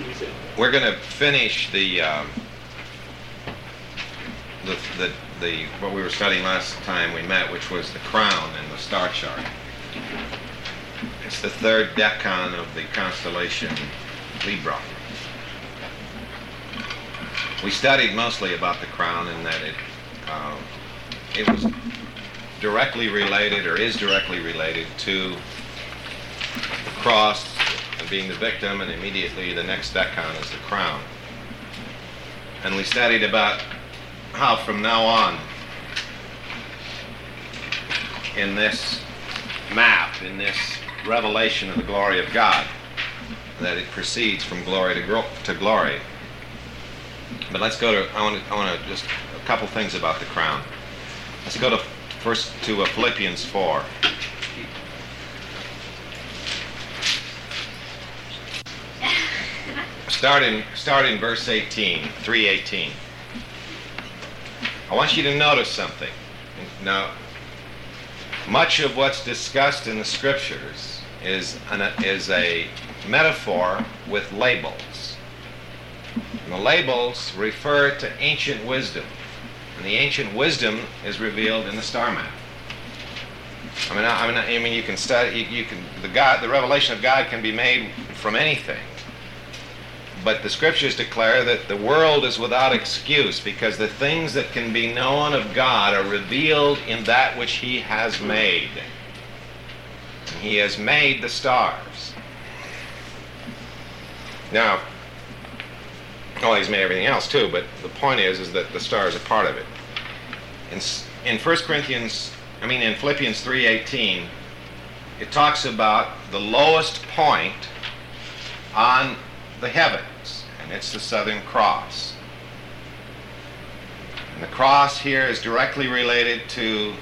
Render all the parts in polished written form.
we're going to finish the what we were studying last time we met, which was the crown and the star chart. It's the third decan of the constellation Libra. We studied mostly about the crown in that it was directly related, or is directly related, to the cross and being the victim, and immediately the next decan is the crown. And we studied about how from now on, in this map, in this revelation of the glory of God, that it proceeds from glory to glory. But let's go to, I want to just a couple things about the crown. Let's go to first to Philippians 4. Start in verse 18, 3:18. I want you to notice something. Now, much of what's discussed in the scriptures is a metaphor with labels. And the labels refer to ancient wisdom. And the ancient wisdom is revealed in the star map. I mean, you can study. The revelation of God can be made from anything. But the scriptures declare that the world is without excuse, because the things that can be known of God are revealed in that which He has made. And He has made the stars. Now, well, He's made everything else too, but the point is that the stars are part of it. In Philippians 3:18, it talks about the lowest point on the heavens, and it's the Southern Cross. And the cross here is directly related to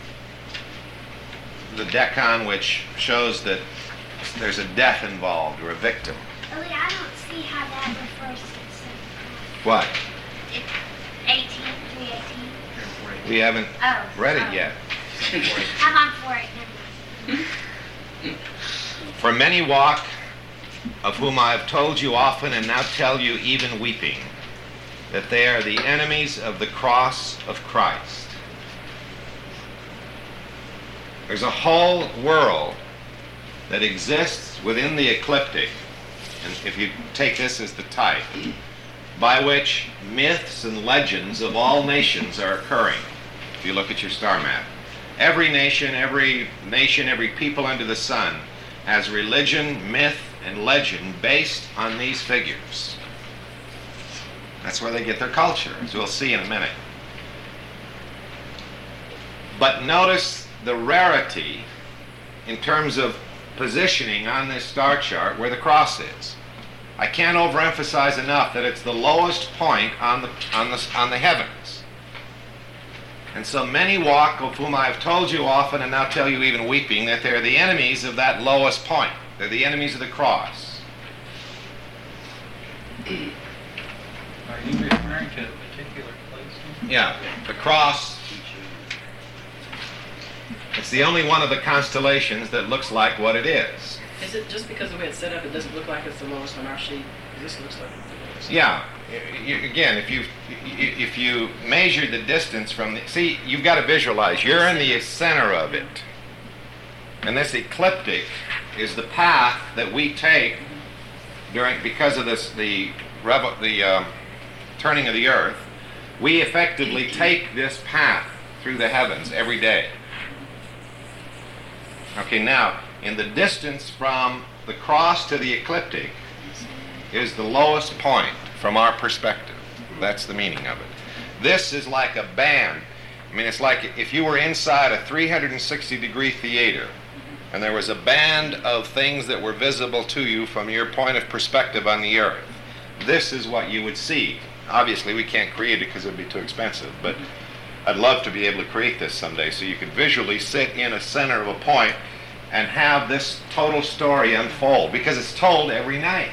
the decan, which shows that there's a death involved, or a victim. Really, I don't see how that refers to the Southern Cross. What? 3:18. We haven't read it yet. I'm on 4:8. For many walk, of whom I have told you often and now tell you even weeping, that they are the enemies of the cross of Christ. There's a whole world that exists within the ecliptic, and if you take this as the type, by which myths and legends of all nations are occurring. If you look at your star map, every nation, every people under the sun has religion, myth, and legend based on these figures. That's where they get their culture, as we'll see in a minute. But notice the rarity in terms of positioning on this star chart where the cross is. I can't overemphasize enough that it's the lowest point on the heavens. And so many walk, of whom I have told you often and now tell you even weeping, that they're the enemies of that lowest point. They're the enemies of the cross. Are you referring to a particular place? Yeah, the cross. It's the only one of the constellations that looks like what it is. Is it just because the way it's set up, it doesn't look like it's the lowest on our sheet? This looks like it's the lowest. Yeah. Again, if you measure the distance from the... See, you've got to visualize. You're in the center of it. And this ecliptic is the path that we take because of the turning of the earth. We effectively take this path through the heavens every day. Okay, now, in the distance from the cross to the ecliptic is the lowest point from our perspective. That's the meaning of it. This is like a band. I mean, it's like if you were inside a 360-degree theater and there was a band of things that were visible to you from your point of perspective on the earth. This is what you would see. Obviously, we can't create it because it would be too expensive, but I'd love to be able to create this someday so you could visually sit in a center of a point and have this total story unfold, because it's told every night.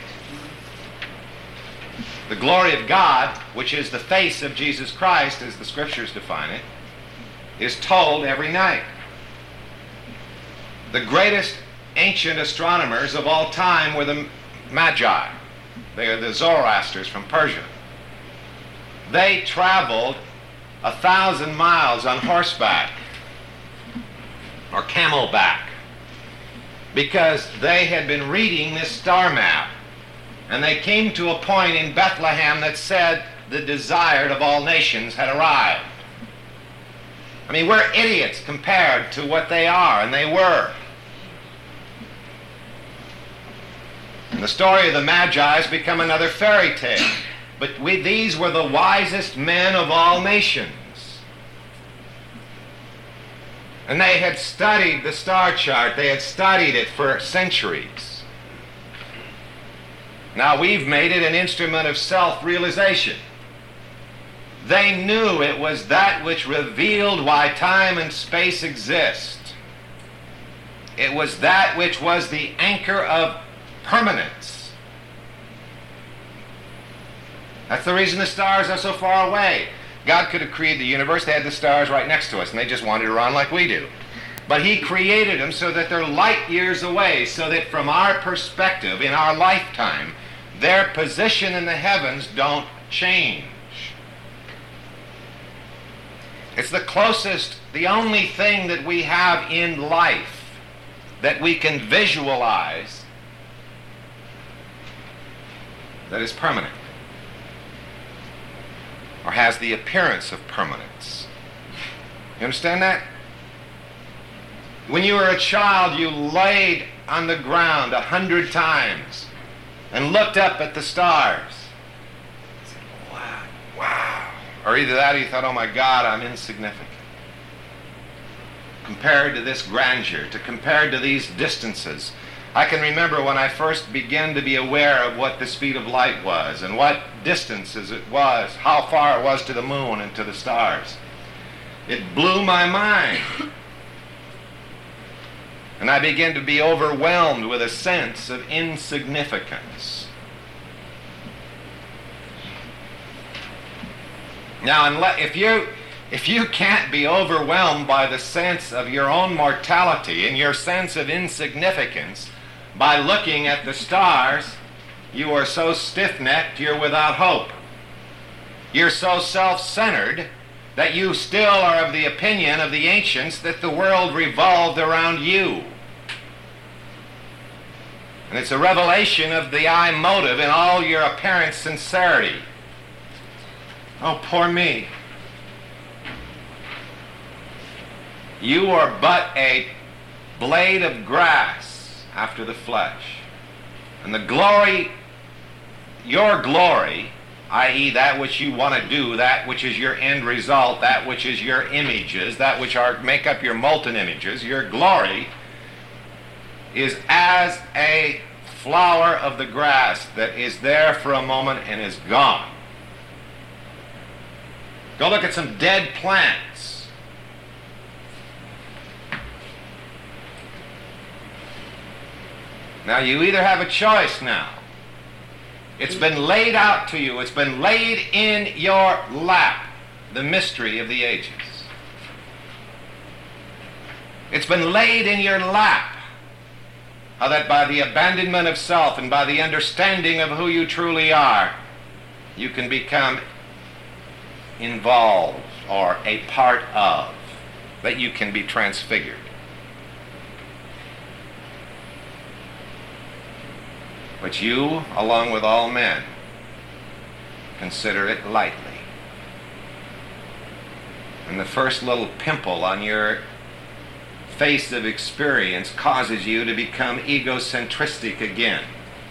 The glory of God, which is the face of Jesus Christ, as the scriptures define it, is told every night. The greatest ancient astronomers of all time were the Magi. They are the Zoroasters from Persia. They traveled 1,000 miles on horseback or camelback because they had been reading this star map, and they came to a point in Bethlehem that said the desired of all nations had arrived. I mean, we're idiots compared to what they are, and they were. And the story of the Magi has become another fairy tale. But these were the wisest men of all nations. And they had studied the star chart. They had studied it for centuries. Now we've made it an instrument of self-realization. They knew it was that which revealed why time and space exist. It was that which was the anchor of permanence. That's the reason the stars are so far away. God could have created the universe. They had the stars right next to us, and they just wandered around like we do. But he created them so that they're light years away, so that from our perspective, in our lifetime, their position in the heavens don't change. It's the closest, the only thing that we have in life that we can visualize that is permanent, or has the appearance of permanence. You understand that? When you were a child, you laid on the ground 100 times and looked up at the stars. You said, wow, wow. Or either that or you thought, oh my God, I'm insignificant. Compared to this grandeur, compared to these distances. I can remember when I first began to be aware of what the speed of light was and what distances it was, how far it was to the moon and to the stars. It blew my mind. And I began to be overwhelmed with a sense of insignificance. Now, if you can't be overwhelmed by the sense of your own mortality and your sense of insignificance by looking at the stars, you are so stiff-necked you're without hope. You're so self-centered that you still are of the opinion of the ancients that the world revolved around you. And it's a revelation of the I motive in all your apparent sincerity. Oh, poor me. You are but a blade of grass after the flesh. And the glory, your glory, i.e. that which you want to do, that which is your end result, that which is your images, that which make up your molten images, your glory is as a flower of the grass that is there for a moment and is gone. Go look at some dead plants. Now you either have a choice now. It's been laid out to you. It's been laid in your lap, the mystery of the ages. It's been laid in your lap, how that by the abandonment of self and by the understanding of who you truly are, you can become involved or a part of, that you can be transfigured. But you, along with all men, consider it lightly. And the first little pimple on your face of experience causes you to become egocentristic again.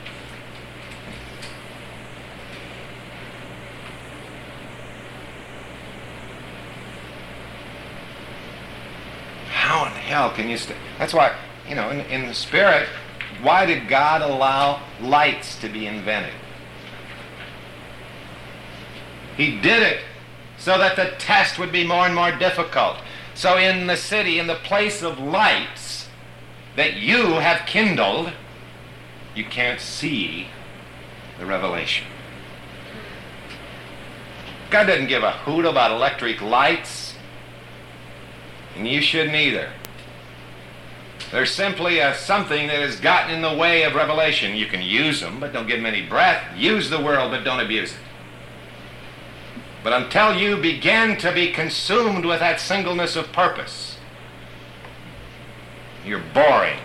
How in hell can you That's why, in the spirit, why did God allow lights to be invented? He did it so that the test would be more and more difficult. So in the city, in the place of lights that you have kindled, you can't see the revelation. God doesn't give a hoot about electric lights, and you shouldn't either. They're simply something that has gotten in the way of revelation. You can use them, but don't give them any breath. Use the world, but don't abuse it. But until you begin to be consumed with that singleness of purpose, you're boring.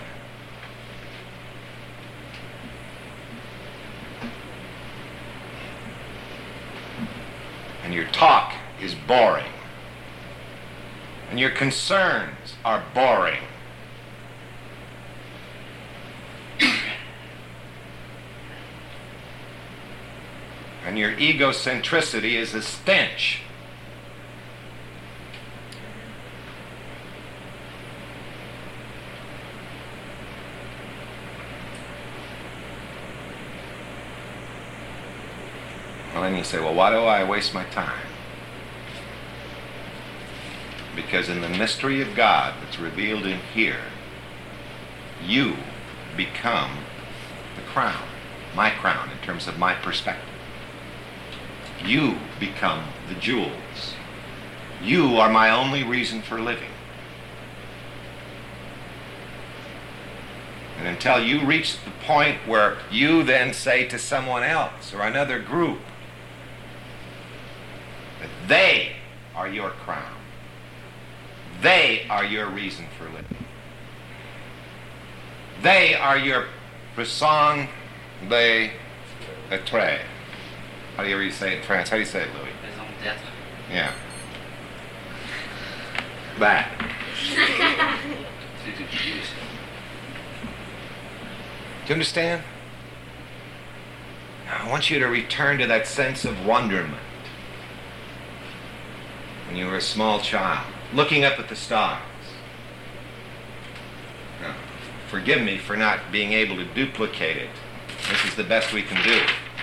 And your talk is boring. And your concerns are boring. And your egocentricity is a stench. Well, then you say, well, why do I waste my time? Because in the mystery of God that's revealed in here, you become the crown, my crown in terms of my perspective. You become the jewels. You are my only reason for living. And until you reach the point where you then say to someone else or another group that they are your crown, they are your reason for living, they are your raison d'etre. How do you ever say it in France? How do you say it, Louis? Raison d'être. Yeah. That. C'est tout. Do you understand? Now, I want you to return to that sense of wonderment when you were a small child, looking up at the stars. Now, forgive me for not being able to duplicate it. This is the best we can do.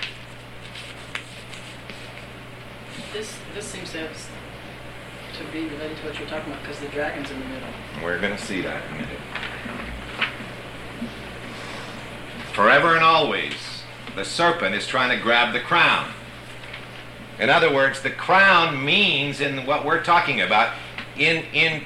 This seems to be related to what you're talking about because the dragon's in the middle. We're going to see that in a minute. Forever and always, the serpent is trying to grab the crown. In other words, the crown means, in what we're talking about, in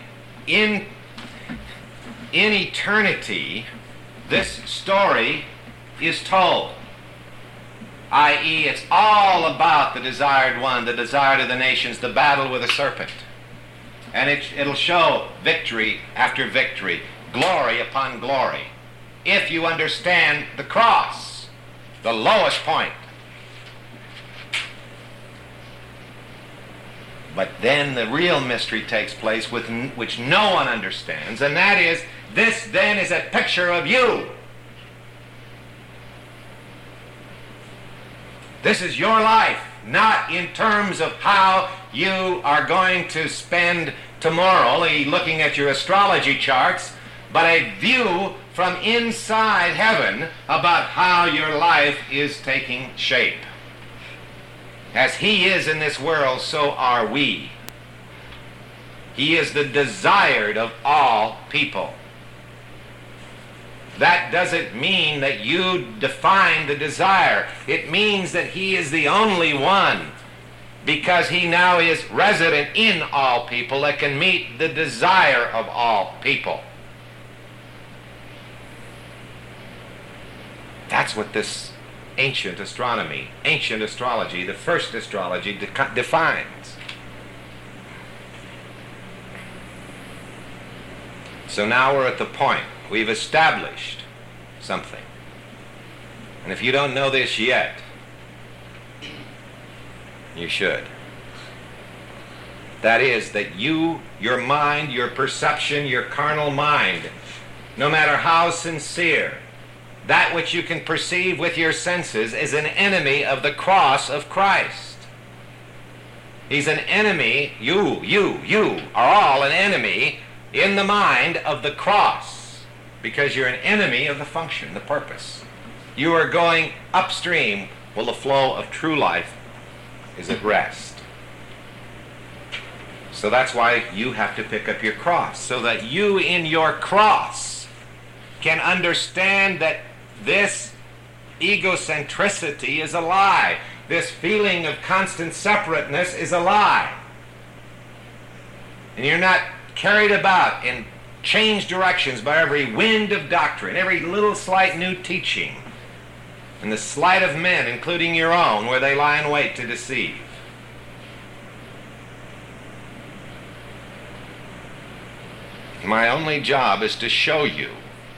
eternity, this story is told. I.e., it's all about the desired one, the desire of the nations, the battle with the serpent. And it'll show victory after victory, glory upon glory, if you understand the cross, the lowest point. But then the real mystery takes place, which no one understands, and that is, this then is a picture of you. This is your life, not in terms of how you are going to spend tomorrow looking at your astrology charts, but a view from inside heaven about how your life is taking shape. As He is in this world, so are we. He is the desired of all people. That doesn't mean that you define the desire. It means that He is the only one, because He now is resident in all people that can meet the desire of all people. That's what this ancient astronomy, ancient astrology, the first astrology defines. So now we're at the point. We've established something. And if you don't know this yet, you should. That is, that you, your mind, your perception, your carnal mind, no matter how sincere, that which you can perceive with your senses is an enemy of the cross of Christ. He's an enemy, you are all an enemy in the mind of the cross, because you're an enemy of the function, the purpose. You are going upstream while the flow of true life is at rest. So that's why you have to pick up your cross, so that you in your cross can understand that this egocentricity is a lie. This feeling of constant separateness is a lie. And you're not carried about in changed directions by every wind of doctrine, every little slight new teaching, and the sleight of men, including your own, where they lie in wait to deceive. My only job is to show you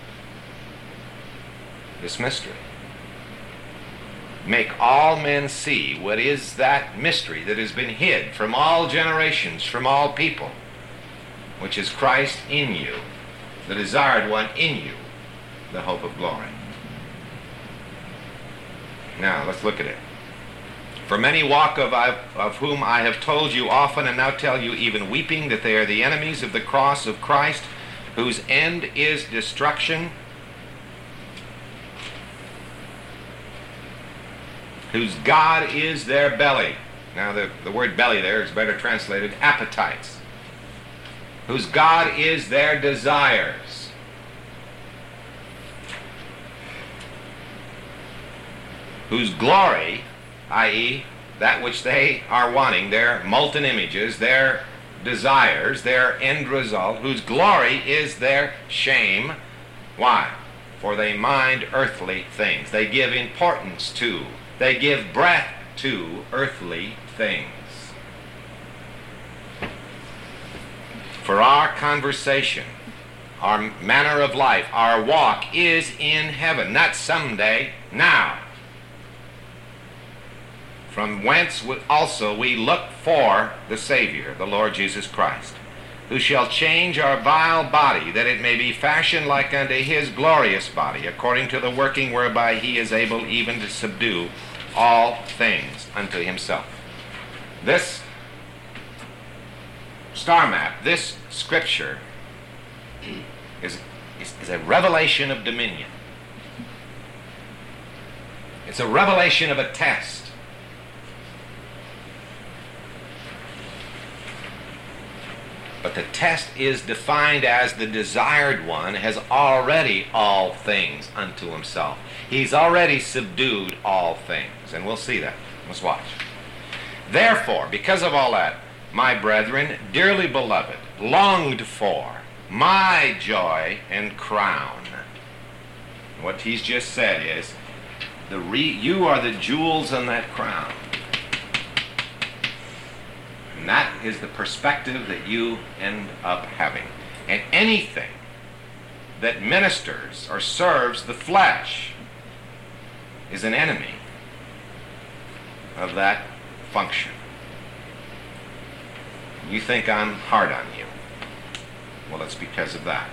this mystery. Make all men see what is that mystery that has been hid from all generations, from all people, which is Christ in you, the desired one in you, the hope of glory. Now, let's look at it. For many walk of whom I have told you often, and now tell you even weeping, that they are the enemies of the cross of Christ, whose end is destruction, whose God is their belly. Now, the word belly there is better translated appetites. Whose God is their desires. Whose glory, i.e., that which they are wanting, their molten images, their desires, their end result, whose glory is their shame. Why? For they mind earthly things. They give importance to, they give breath to earthly things. For our conversation, our manner of life, our walk is in heaven, not someday, now. From whence also we look for the Savior, the Lord Jesus Christ, who shall change our vile body, that it may be fashioned like unto his glorious body, according to the working whereby he is able even to subdue all things unto himself. This star map, this scripture, is a revelation of dominion. It's a revelation of a test. But the test is defined as the desired one has already all things unto himself. He's already subdued all things. And we'll see that. Let's watch. Therefore, because of all that, my brethren, dearly beloved, longed for, my joy and crown. What he's just said is, you are the jewels in that crown. And that is the perspective that you end up having. And anything that ministers or serves the flesh is an enemy of that function. You think I'm hard on you. Well, it's because of that.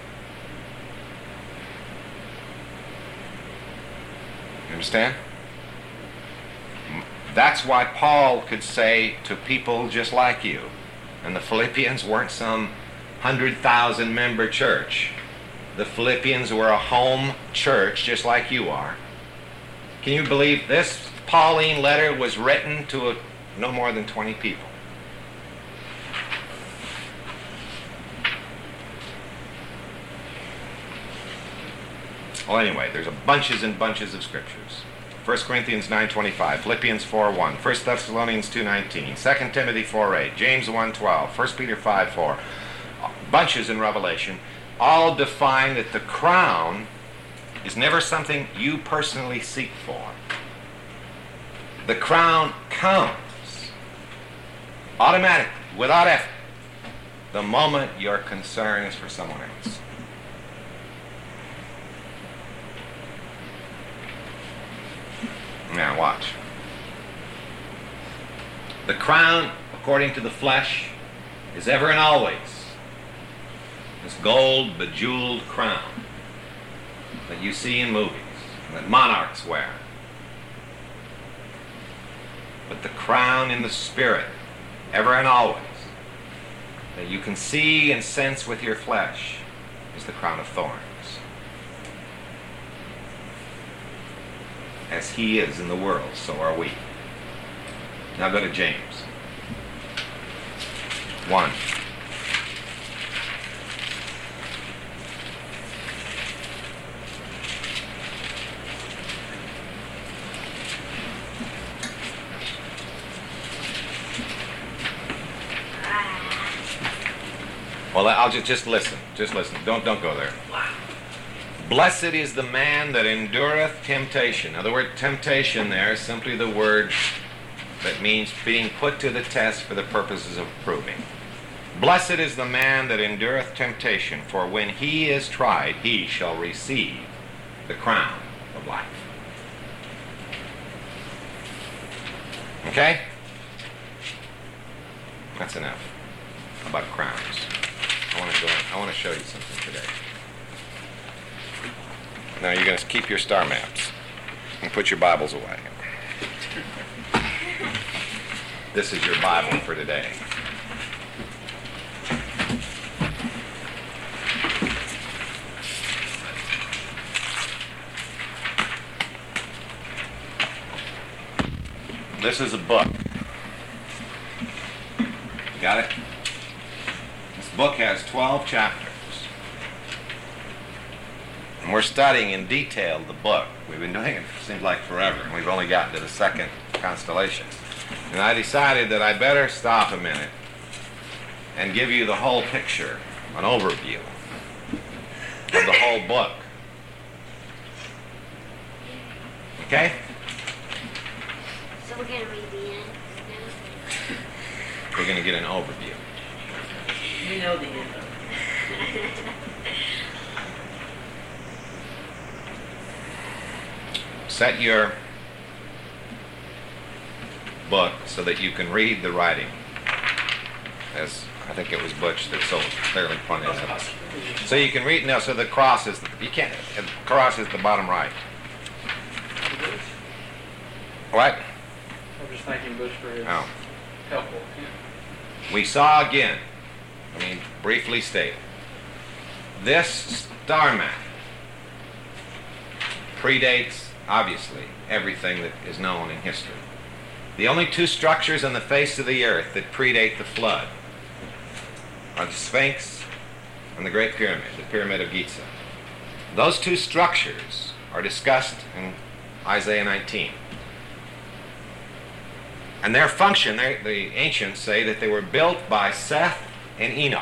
You understand? That's why Paul could say to people just like you, and the Philippians weren't some 100,000 member church. The Philippians were a home church just like you are. Can you believe this Pauline letter was written to no more than 20 people? Well, anyway, there's bunches and bunches of scriptures. 1 Corinthians 9:25, Philippians 4:1, 1 Thessalonians 2:19, 2 Timothy 4:8, James 1:12, 1 Peter 5:4, bunches in Revelation, all define that the crown is never something you personally seek for. The crown comes automatically, without effort, the moment your concern is for someone else. Now watch. The crown, according to the flesh, is ever and always this gold bejeweled crown that you see in movies, that monarchs wear. But the crown in the spirit, ever and always, that you can see and sense with your flesh, is the crown of thorns. As he is in the world, so are we. Now go to James 1. Well, I'll just listen. Just listen. Don't go there. Blessed is the man that endureth temptation. Now, the word temptation there is simply the word that means being put to the test for the purposes of proving. Blessed is the man that endureth temptation, for when he is tried, he shall receive the crown of life. Okay? That's enough about crowns. I want to show you something today. Now you're going to keep your star maps and put your Bibles away. This is your Bible for today. This is a book. Got it? This book has 12 chapters. And we're studying in detail the book. We've been doing it, seems like forever, and we've only gotten to the second constellation. And I decided that I better stop a minute and give you the whole picture, an overview of the whole book. Okay? So we're going to read the end now? We're going to get an overview. We know the end of it. Set your book so that you can read the writing. As I think it was Butch that so clearly pointed out. So you can read now. So the cross is the cross is the bottom right. What? I'm just thanking Bush for his Oh. helpful. We saw again. Briefly state. This star map predates, obviously, everything that is known in history. The only two structures on the face of the earth that predate the flood are the Sphinx and the Great Pyramid, the Pyramid of Giza. Those two structures are discussed in Isaiah 19. And their function, the ancients say that they were built by Seth and Enoch.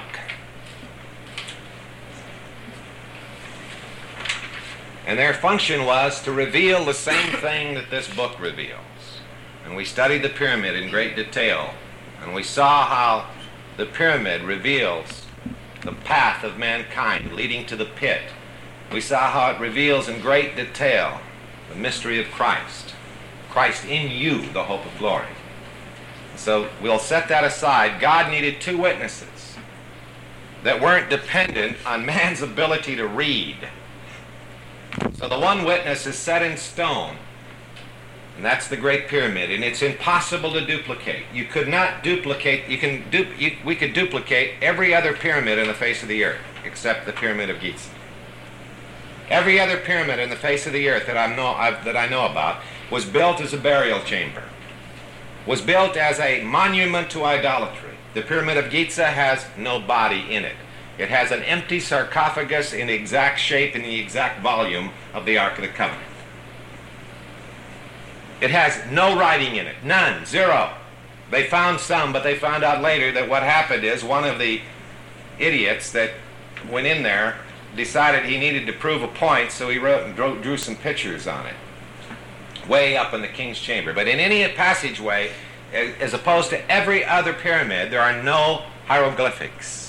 And their function was to reveal the same thing that this book reveals. And we studied the pyramid in great detail, and we saw how the pyramid reveals the path of mankind leading to the pit. We saw how it reveals in great detail the mystery of Christ. Christ in you, the hope of glory. So we'll set that aside. God needed two witnesses that weren't dependent on man's ability to read. So the one witness is set in stone, and that's the Great Pyramid, and it's impossible to duplicate. You could not duplicate, we could duplicate every other pyramid in the face of the earth except the Pyramid of Giza. Every other pyramid in the face of the earth that I know about was built as a burial chamber, was built as a monument to idolatry. The Pyramid of Giza has no body in it. It has an empty sarcophagus in the exact shape and the exact volume of the Ark of the Covenant. It has no writing in it, none, zero. They found some, but they found out later that what happened is one of the idiots that went in there decided he needed to prove a point, so he wrote and drew some pictures on it, way up in the king's chamber. But in any passageway, as opposed to every other pyramid, there are no hieroglyphics.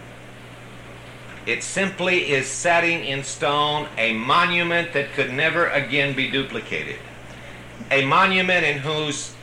It simply is setting in stone a monument that could never again be duplicated. A monument in whose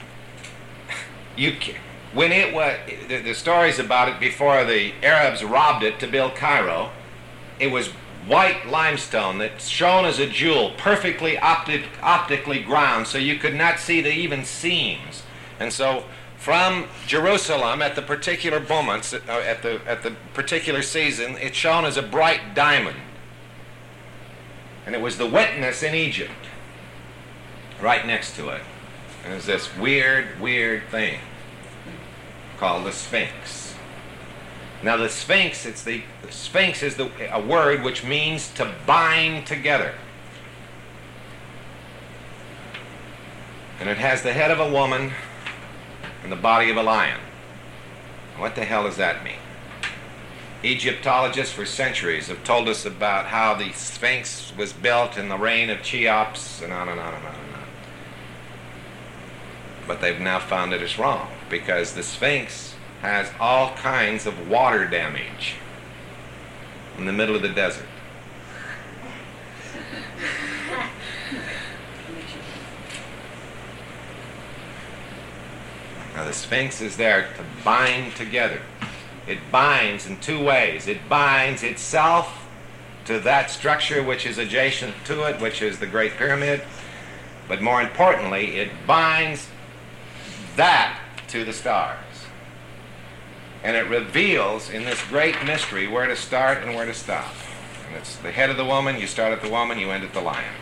when it was the stories about it before the Arabs robbed it to build Cairo, it was white limestone that's shown as a jewel, perfectly optically ground, so you could not see the even seams. And so from Jerusalem at the particular moments, at the particular season, it's shown as a bright diamond. And it was the witness in Egypt right next to it. And there's this weird thing called the Sphinx. Now the Sphinx, the Sphinx is a word which means to bind together. And it has the head of a woman and the body of a lion. What the hell does that mean? Egyptologists for centuries have told us about how the Sphinx was built in the reign of Cheops and on and on and on and on. But they've now found that it's wrong because the Sphinx has all kinds of water damage in the middle of the desert. Now the Sphinx is there to bind together. It binds in two ways. It binds itself to that structure which is adjacent to it, which is the Great Pyramid. But more importantly, it binds that to the stars. And it reveals in this great mystery where to start and where to stop. And it's the head of the woman, you start at the woman, you end at the lion.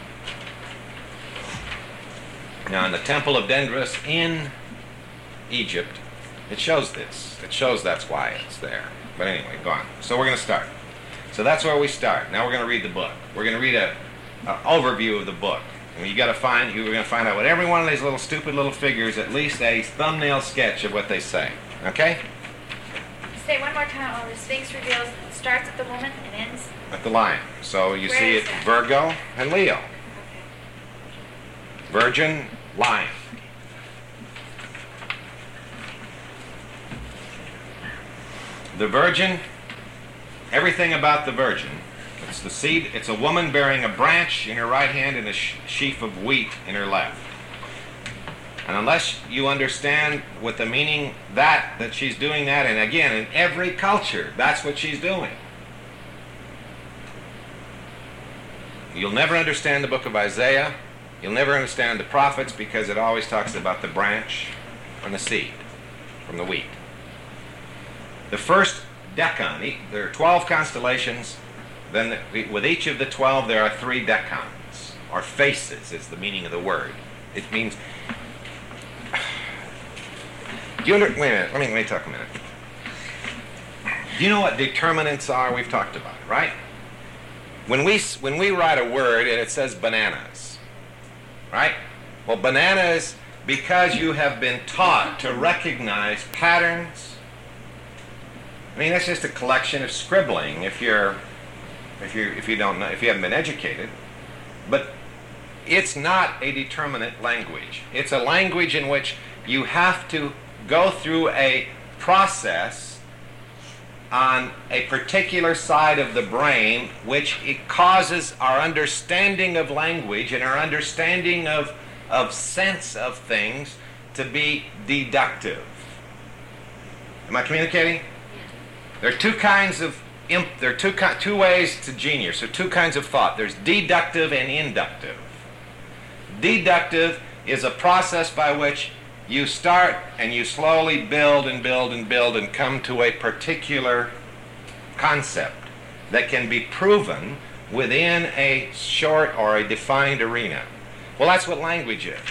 Now in the Temple of Dendros in Egypt, it shows this. It shows that's why it's there. But anyway, go on. So we're going to start. So that's where we start. Now we're going to read the book. We're going to read an overview of the book. And you're going to find out what every one of these little stupid little figures, at least a thumbnail sketch of what they say. Okay? Say one more time. Oh, the Sphinx reveals, it starts at the woman and ends at the lion. So you Where see is it that? Virgo and Leo. Okay. Virgin, lion. The Virgin, everything about the Virgin, it's the seed, it's a woman bearing a branch in her right hand and a sheaf of wheat in her left. And unless you understand what the meaning that she's doing that, and again, in every culture, that's what she's doing. You'll never understand the book of Isaiah. You'll never understand the prophets because it always talks about the branch and the seed from the wheat. The first decan, there are 12 constellations. Then with each of the 12 there are 3 decans, or faces is the meaning of the word. It means, wait a minute, let me talk a minute. Do you know what determinants are? We've talked about it, right? When we write a word and it says bananas, right? Well, bananas, because you have been taught to recognize patterns. I mean, that's just a collection of scribbling if you don't know, if you haven't been educated. But it's not a determinate language. It's a language in which you have to go through a process on a particular side of the brain which it causes our understanding of language and our understanding of sense of things to be deductive. Am I communicating? There are two kinds of there are two ways to genius, or two kinds of thought. There's deductive and inductive. Deductive is a process by which you start and you slowly build and build and build and come to a particular concept that can be proven within a short or a defined arena. Well, that's what language is.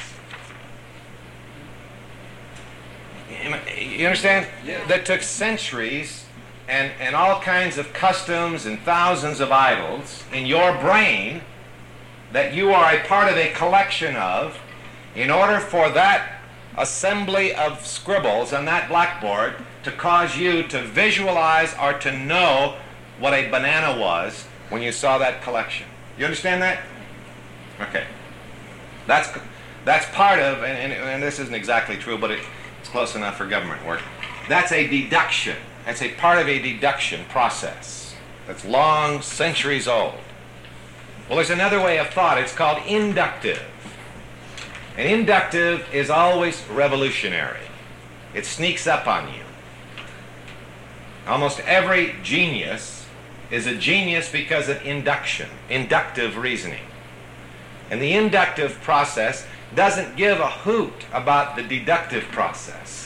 You understand? Yeah. That took centuries and all kinds of customs and thousands of idols in your brain that you are a part of a collection of, in order for that assembly of scribbles on that blackboard to cause you to visualize or to know what a banana was when you saw that collection. You understand that? Okay. That's part of, and this isn't exactly true, but it's close enough for government work. That's a deduction. That's a part of a deduction process that's long, centuries old. Well, there's another way of thought. It's called inductive. And inductive is always revolutionary. It sneaks up on you. Almost every genius is a genius because of induction, inductive reasoning. And the inductive process doesn't give a hoot about the deductive process.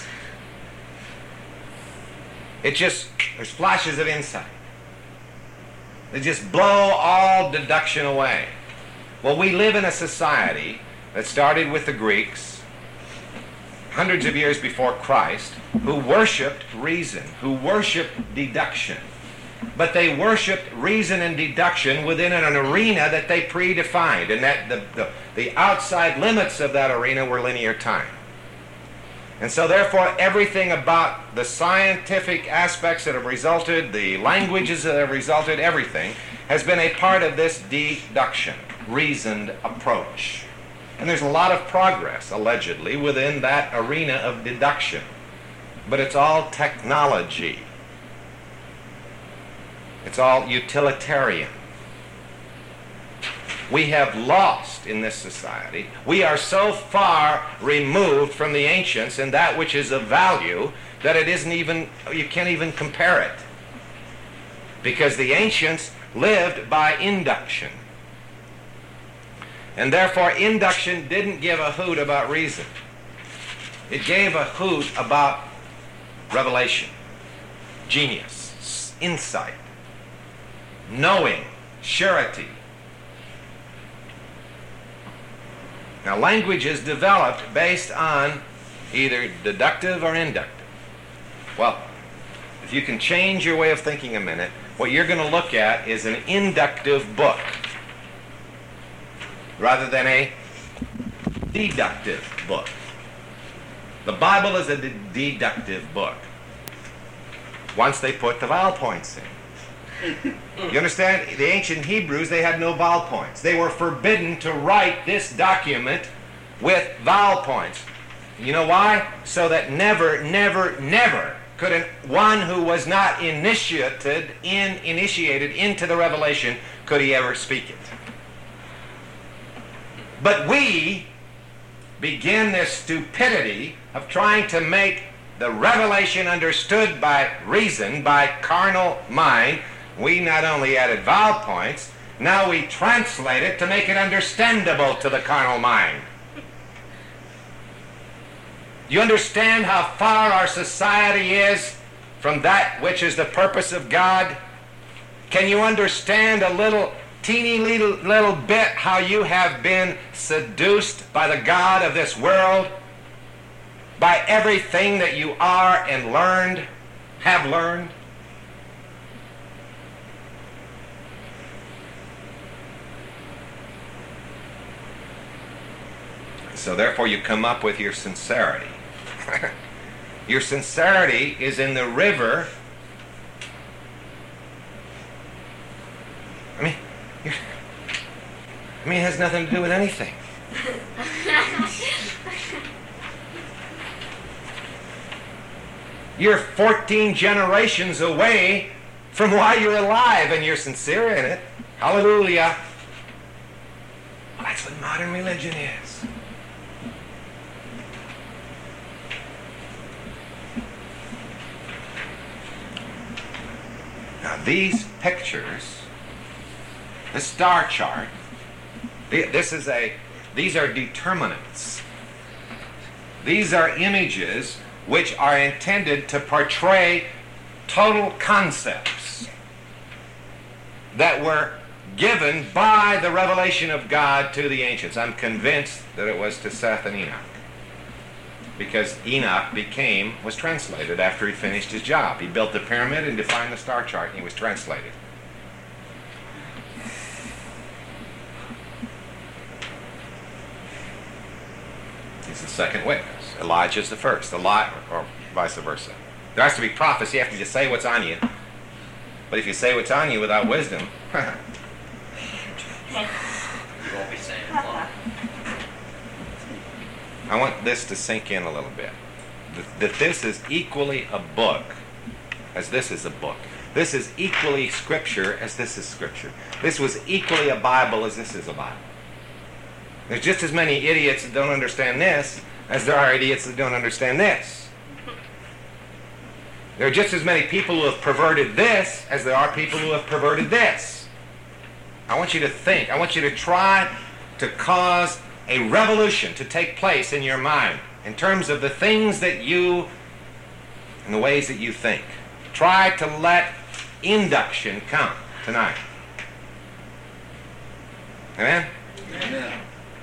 It just, there's flashes of insight. They just blow all deduction away. Well, we live in a society that started with the Greeks hundreds of years before Christ, who worshipped reason, who worshipped deduction. But they worshipped reason and deduction within an arena that they predefined, and that the outside limits of that arena were linear time. And so therefore everything about the scientific aspects that have resulted, the languages that have resulted, everything has been a part of this deduction, reasoned approach. And there's a lot of progress, allegedly, within that arena of deduction. But it's all technology. It's all utilitarian. We have lost in this society. We are so far removed from the ancients in that which is of value that it isn't even, you can't even compare it. Because the ancients lived by induction. And therefore induction didn't give a hoot about reason. It gave a hoot about revelation, genius, insight, knowing, surety. Now, language is developed based on either deductive or inductive. Well, if you can change your way of thinking a minute, what you're going to look at is an inductive book rather than a deductive book. The Bible is a deductive book once they put the vowel points in. You understand? The ancient Hebrews, they had no vowel points. They were forbidden to write this document with vowel points. You know why? So that never, never, never could one who was not initiated into the revelation, could he ever speak it. But we begin this stupidity of trying to make the revelation understood by reason, by carnal mind. We not only added vowel points, now we translate it to make it understandable to the carnal mind. You understand how far our society is from that which is the purpose of God? Can you understand a little, teeny little bit how you have been seduced by the God of this world? By everything that you are and have learned? So therefore you come up with your sincerity. Your sincerity is in the river. I mean, it has nothing to do with anything. You're 14 generations away from why you're alive, and you're sincere in it. Hallelujah. Well, that's what modern religion is. Now these pictures, the star chart, these are determinants. These are images which are intended to portray total concepts that were given by the revelation of God to the ancients. I'm convinced that it was to Seth and Enoch, because Enoch was translated after he finished his job. He built the pyramid and defined the star chart, and he was translated. He's the second witness. Elijah's the first, or vice versa. There has to be prophecy after you say what's on you. But if you say what's on you without wisdom, You won't be saying it long. I want this to sink in a little bit. That this is equally a book as this is a book. This is equally Scripture as this is Scripture. This was equally a Bible as this is a Bible. There's just as many idiots that don't understand this as there are idiots that don't understand this. There are just as many people who have perverted this as there are people who have perverted this. I want you to think. I want you to try to cause a revolution to take place in your mind in terms of the things that you and the ways that you think. Try to let induction come tonight. Amen? Amen.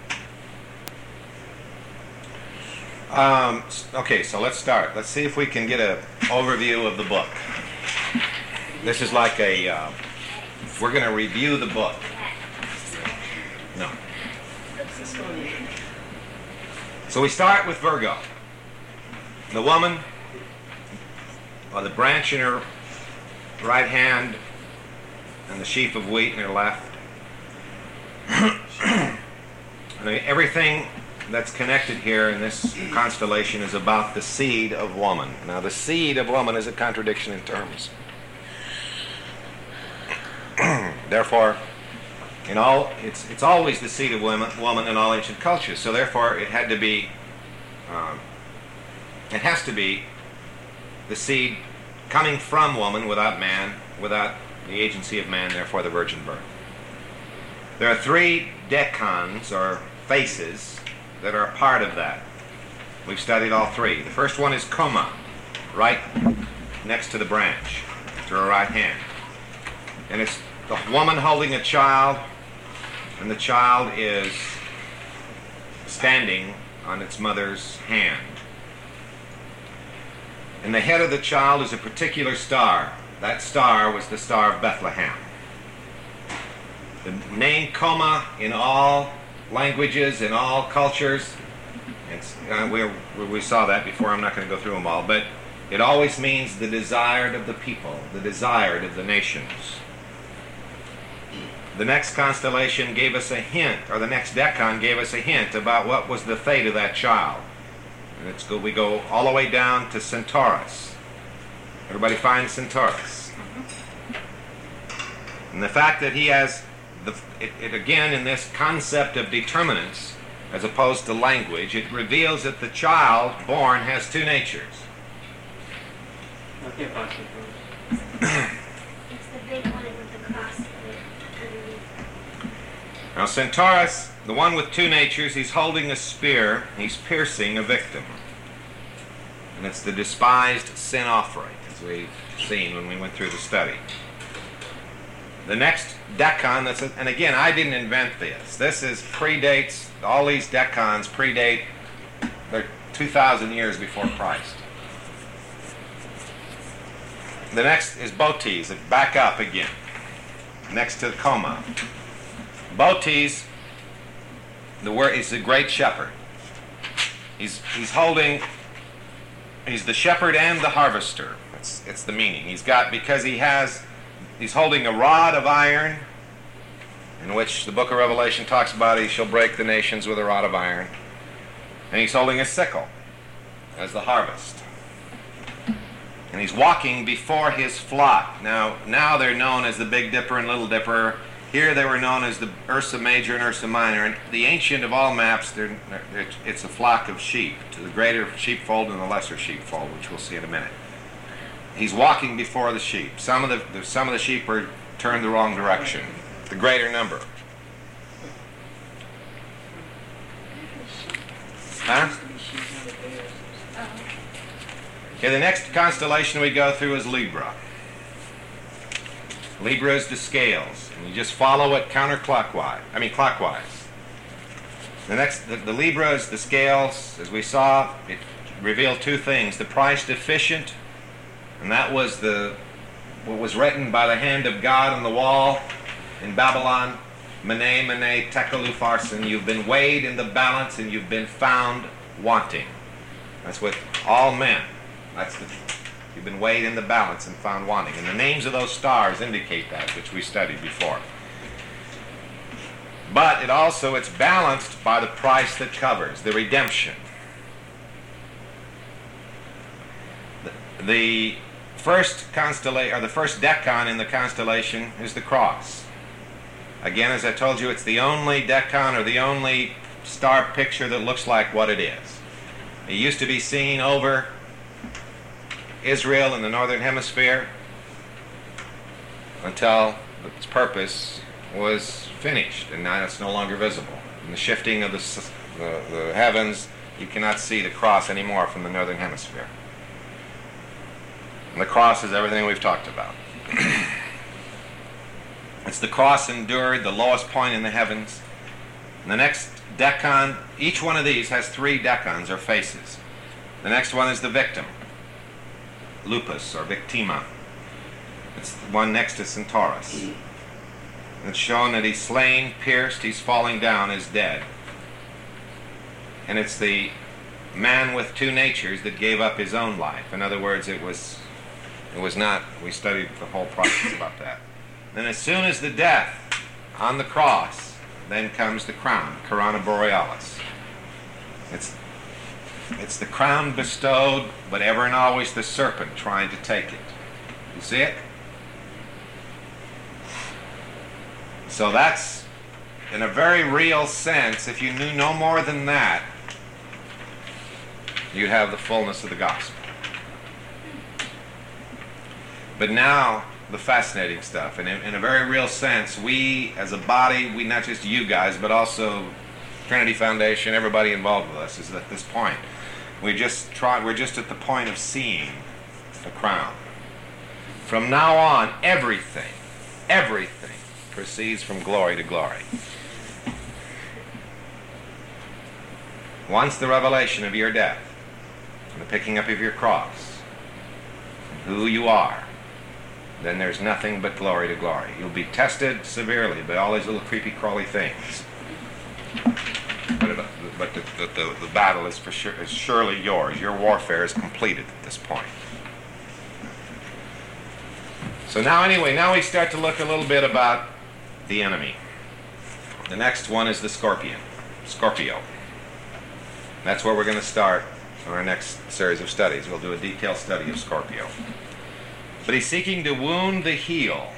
Okay, so let's start. Let's see if we can get an overview of the book. This is like we're going to review the book. No. So we start with Virgo. The woman, or the branch in her right hand and the sheaf of wheat in her left. Everything that's connected here in this constellation is about the seed of woman. Now, the seed of woman is a contradiction in terms. Therefore, it's always the seed of woman in all ancient cultures. So therefore, it has to be the seed coming from woman without man, without the agency of man, therefore the virgin birth. There are 3 decans, or faces, that are a part of that. We've studied all 3. The first one is Koma, right next to the branch, to her right hand. And it's the woman holding a child, and the child is standing on its mother's hand. In the head of the child is a particular star. That star was the Star of Bethlehem. The name Koma in all languages, in all cultures, we saw that before, I'm not going to go through them all, but it always means the desired of the people, the desired of the nations. The next constellation gave us a hint, or the next decan gave us a hint about what was the fate of that child. And we go all the way down to Centaurus. Everybody find Centaurus. And the fact that he has, again, in this concept of determinants, as opposed to language, it reveals that the child born has 2 natures. It's the big one with the cross underneath. Now Centaurus, the one with 2 natures, he's holding a spear, he's piercing a victim. And it's the despised sin offering, as we've seen when we went through the study. The next decan, and again, I didn't invent this. This predates, all these decans predate, they're 2,000 years before Christ. The next is Botes, back up again, next to Koma. Botes, the word is the great shepherd. He's the shepherd and the harvester. It's the meaning. He's holding a rod of iron, in which the book of Revelation talks about he shall break the nations with a rod of iron. And he's holding a sickle as the harvest. And he's walking before his flock. Now they're known as the Big Dipper and Little Dipper. Here they were known as the Ursa Major and Ursa Minor. And the ancient of all maps, it's a flock of sheep, to the greater sheepfold and the lesser sheepfold, which we'll see in a minute. He's walking before the sheep. Some of the sheep are turned the wrong direction. The greater number. Huh? Okay, the next constellation we go through is Libra. Libra is the scales, and you just follow it clockwise. The Libra is the scales. As we saw, it revealed 2 things: the price deficient, and that was what was written by the hand of God on the wall in Babylon. Mene, mene, tekel upharsin. You've been weighed in the balance, and you've been found wanting. That's with all men. You've been weighed in the balance and found wanting. And the names of those stars indicate that, which we studied before. But it's balanced by the price that covers, the redemption. The first constellation, or the first decan in the constellation, is the cross. Again, as I told you, it's the only decan, or the only star picture that looks like what it is. It used to be seen over Israel in the northern hemisphere until its purpose was finished, and now it's no longer visible. In the shifting of the heavens, you cannot see the cross anymore from the northern hemisphere. And the cross is everything we've talked about. It's the cross endured, the lowest point in the heavens. And the next decan, each one of these has 3 decans, or faces. The next one is the victim, Lupus, or Victima. It's the one next to Centaurus. It's shown that he's slain, pierced, he's falling down, is dead. And it's the man with two natures that gave up his own life. In other words, it was not, we studied the whole process about that. Then as soon as the death on the cross, then comes the crown, corona borealis. It's the crown bestowed, but ever and always the serpent trying to take it. You see it? So that's, in a very real sense, if you knew no more than that, you'd have the fullness of the gospel. But now, the fascinating stuff, and in a very real sense, we as a body, we, not just you guys, but also Trinity Foundation, everybody involved with us, is at this point. We're just at the point of seeing the crown. From now on, everything proceeds from glory to glory. Once the revelation of your death, and the picking up of your cross, and who you are, then there's nothing but glory to glory. You'll be tested severely by all these little creepy crawly things. But the battle is surely yours. Your warfare is completed at this point. So now we start to look a little bit about the enemy. The next one is the scorpion, Scorpio. That's where we're going to start on our next series of studies. We'll do a detailed study of Scorpio. But he's seeking to wound the heel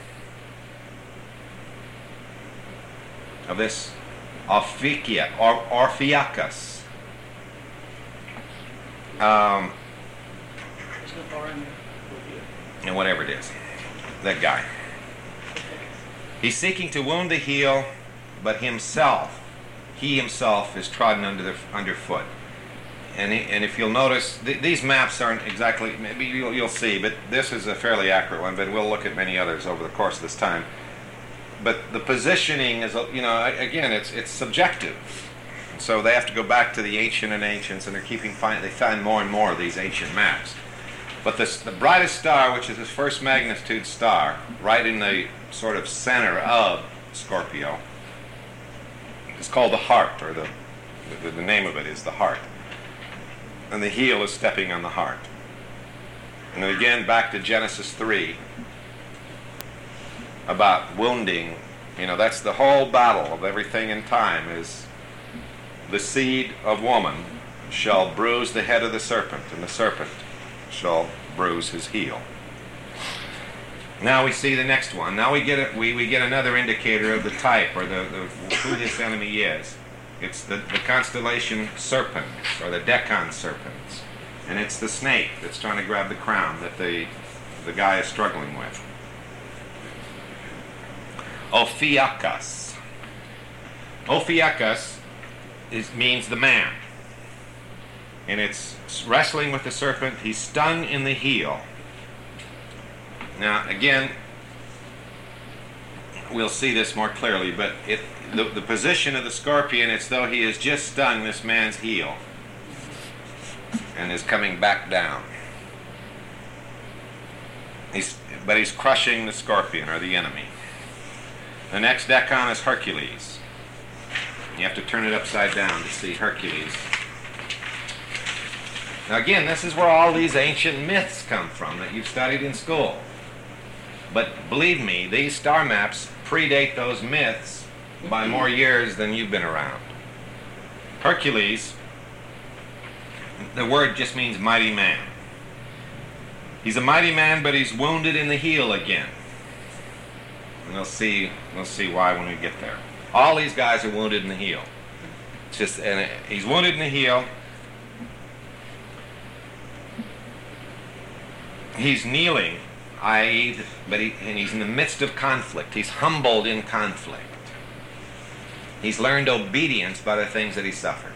of this Ophiuchus, Orpheus. There's no bar in there. And whatever it is, that guy. He's seeking to wound the heel, but he himself is trodden underfoot. And if you'll notice, these maps aren't exactly, maybe you'll see, but this is a fairly accurate one, but we'll look at many others over the course of this time. But the positioning is, again, it's subjective. So they have to go back to the ancient and ancients, and they find more and more of these ancient maps. But the brightest star, which is his first magnitude star, right in the sort of center of Scorpio, is called the heart, or the name of it is the heart. And the heel is stepping on the heart. And then again, back to Genesis 3, about wounding. That's the whole battle of everything in time, is the seed of woman shall bruise the head of the serpent, and the serpent shall bruise his heel. Now we see the next one. Now we get another indicator of the type, or who this enemy is. It's the constellation Serpens, or the Deccan Serpents. And it's the snake that's trying to grab the crown that the guy is struggling with. Ophiuchus. Ophiuchus means the man. And it's wrestling with the serpent. He's stung in the heel. Now, again, we'll see this more clearly, but the position of the scorpion, it's though he has just stung this man's heel and is coming back down. But he's crushing the scorpion, or the enemy. The next Deccan is Hercules. You have to turn it upside down to see Hercules. Now again, this is where all these ancient myths come from that you've studied in school. But believe me, these star maps predate those myths by more years than you've been around. Hercules, the word just means mighty man. He's a mighty man, but he's wounded in the heel again. And we'll see why when we get there. All these guys are wounded in the heel. He's wounded in the heel. He's kneeling, i.e., and he's in the midst of conflict. He's humbled in conflict. He's learned obedience by the things that he suffered.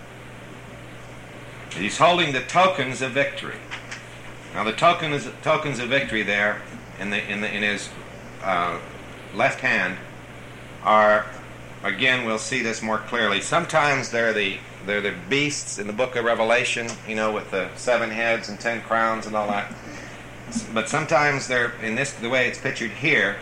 He's holding the tokens of victory. Now, the tokens of victory there in his left hand are, again, we'll see this more clearly. Sometimes they're the beasts in the book of Revelation, with the 7 heads and 10 crowns and all that. But sometimes they're the way it's pictured here.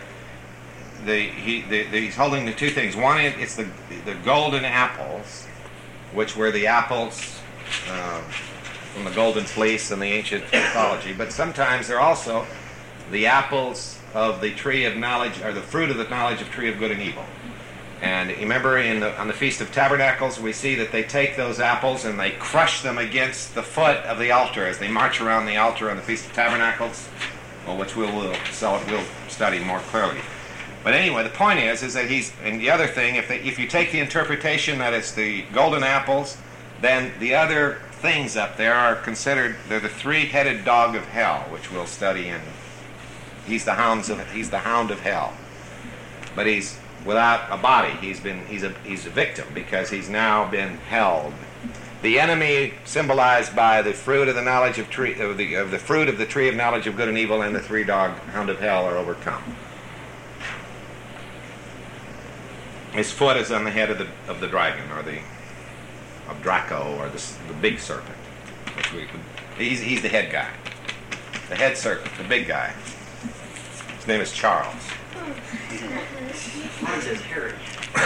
He's holding the two things. One, it's the golden apples, which were the apples from the golden fleece and the ancient mythology, but sometimes they're also the apples of the tree of knowledge, or the fruit of the knowledge of tree of good and evil. And you remember on the Feast of Tabernacles, we see that they take those apples and they crush them against the foot of the altar as they march around the altar on the Feast of Tabernacles, which we'll study more clearly. But anyway, the point is that and the other thing, if you take the interpretation that it's the golden apples, then the other things up there are considered, they're the three-headed dog of hell, which we'll study in. He's the hound of hell. But he's without a body. He's a victim because he's now been held. The enemy, symbolized by the fruit of the knowledge of the fruit of the tree of knowledge of good and evil, and the three-dog hound of hell, are overcome. His foot is on the head of the dragon, or of Draco, or the big serpent. He's the head guy, the head serpent, the big guy. His name is Charles. Mine says Harry.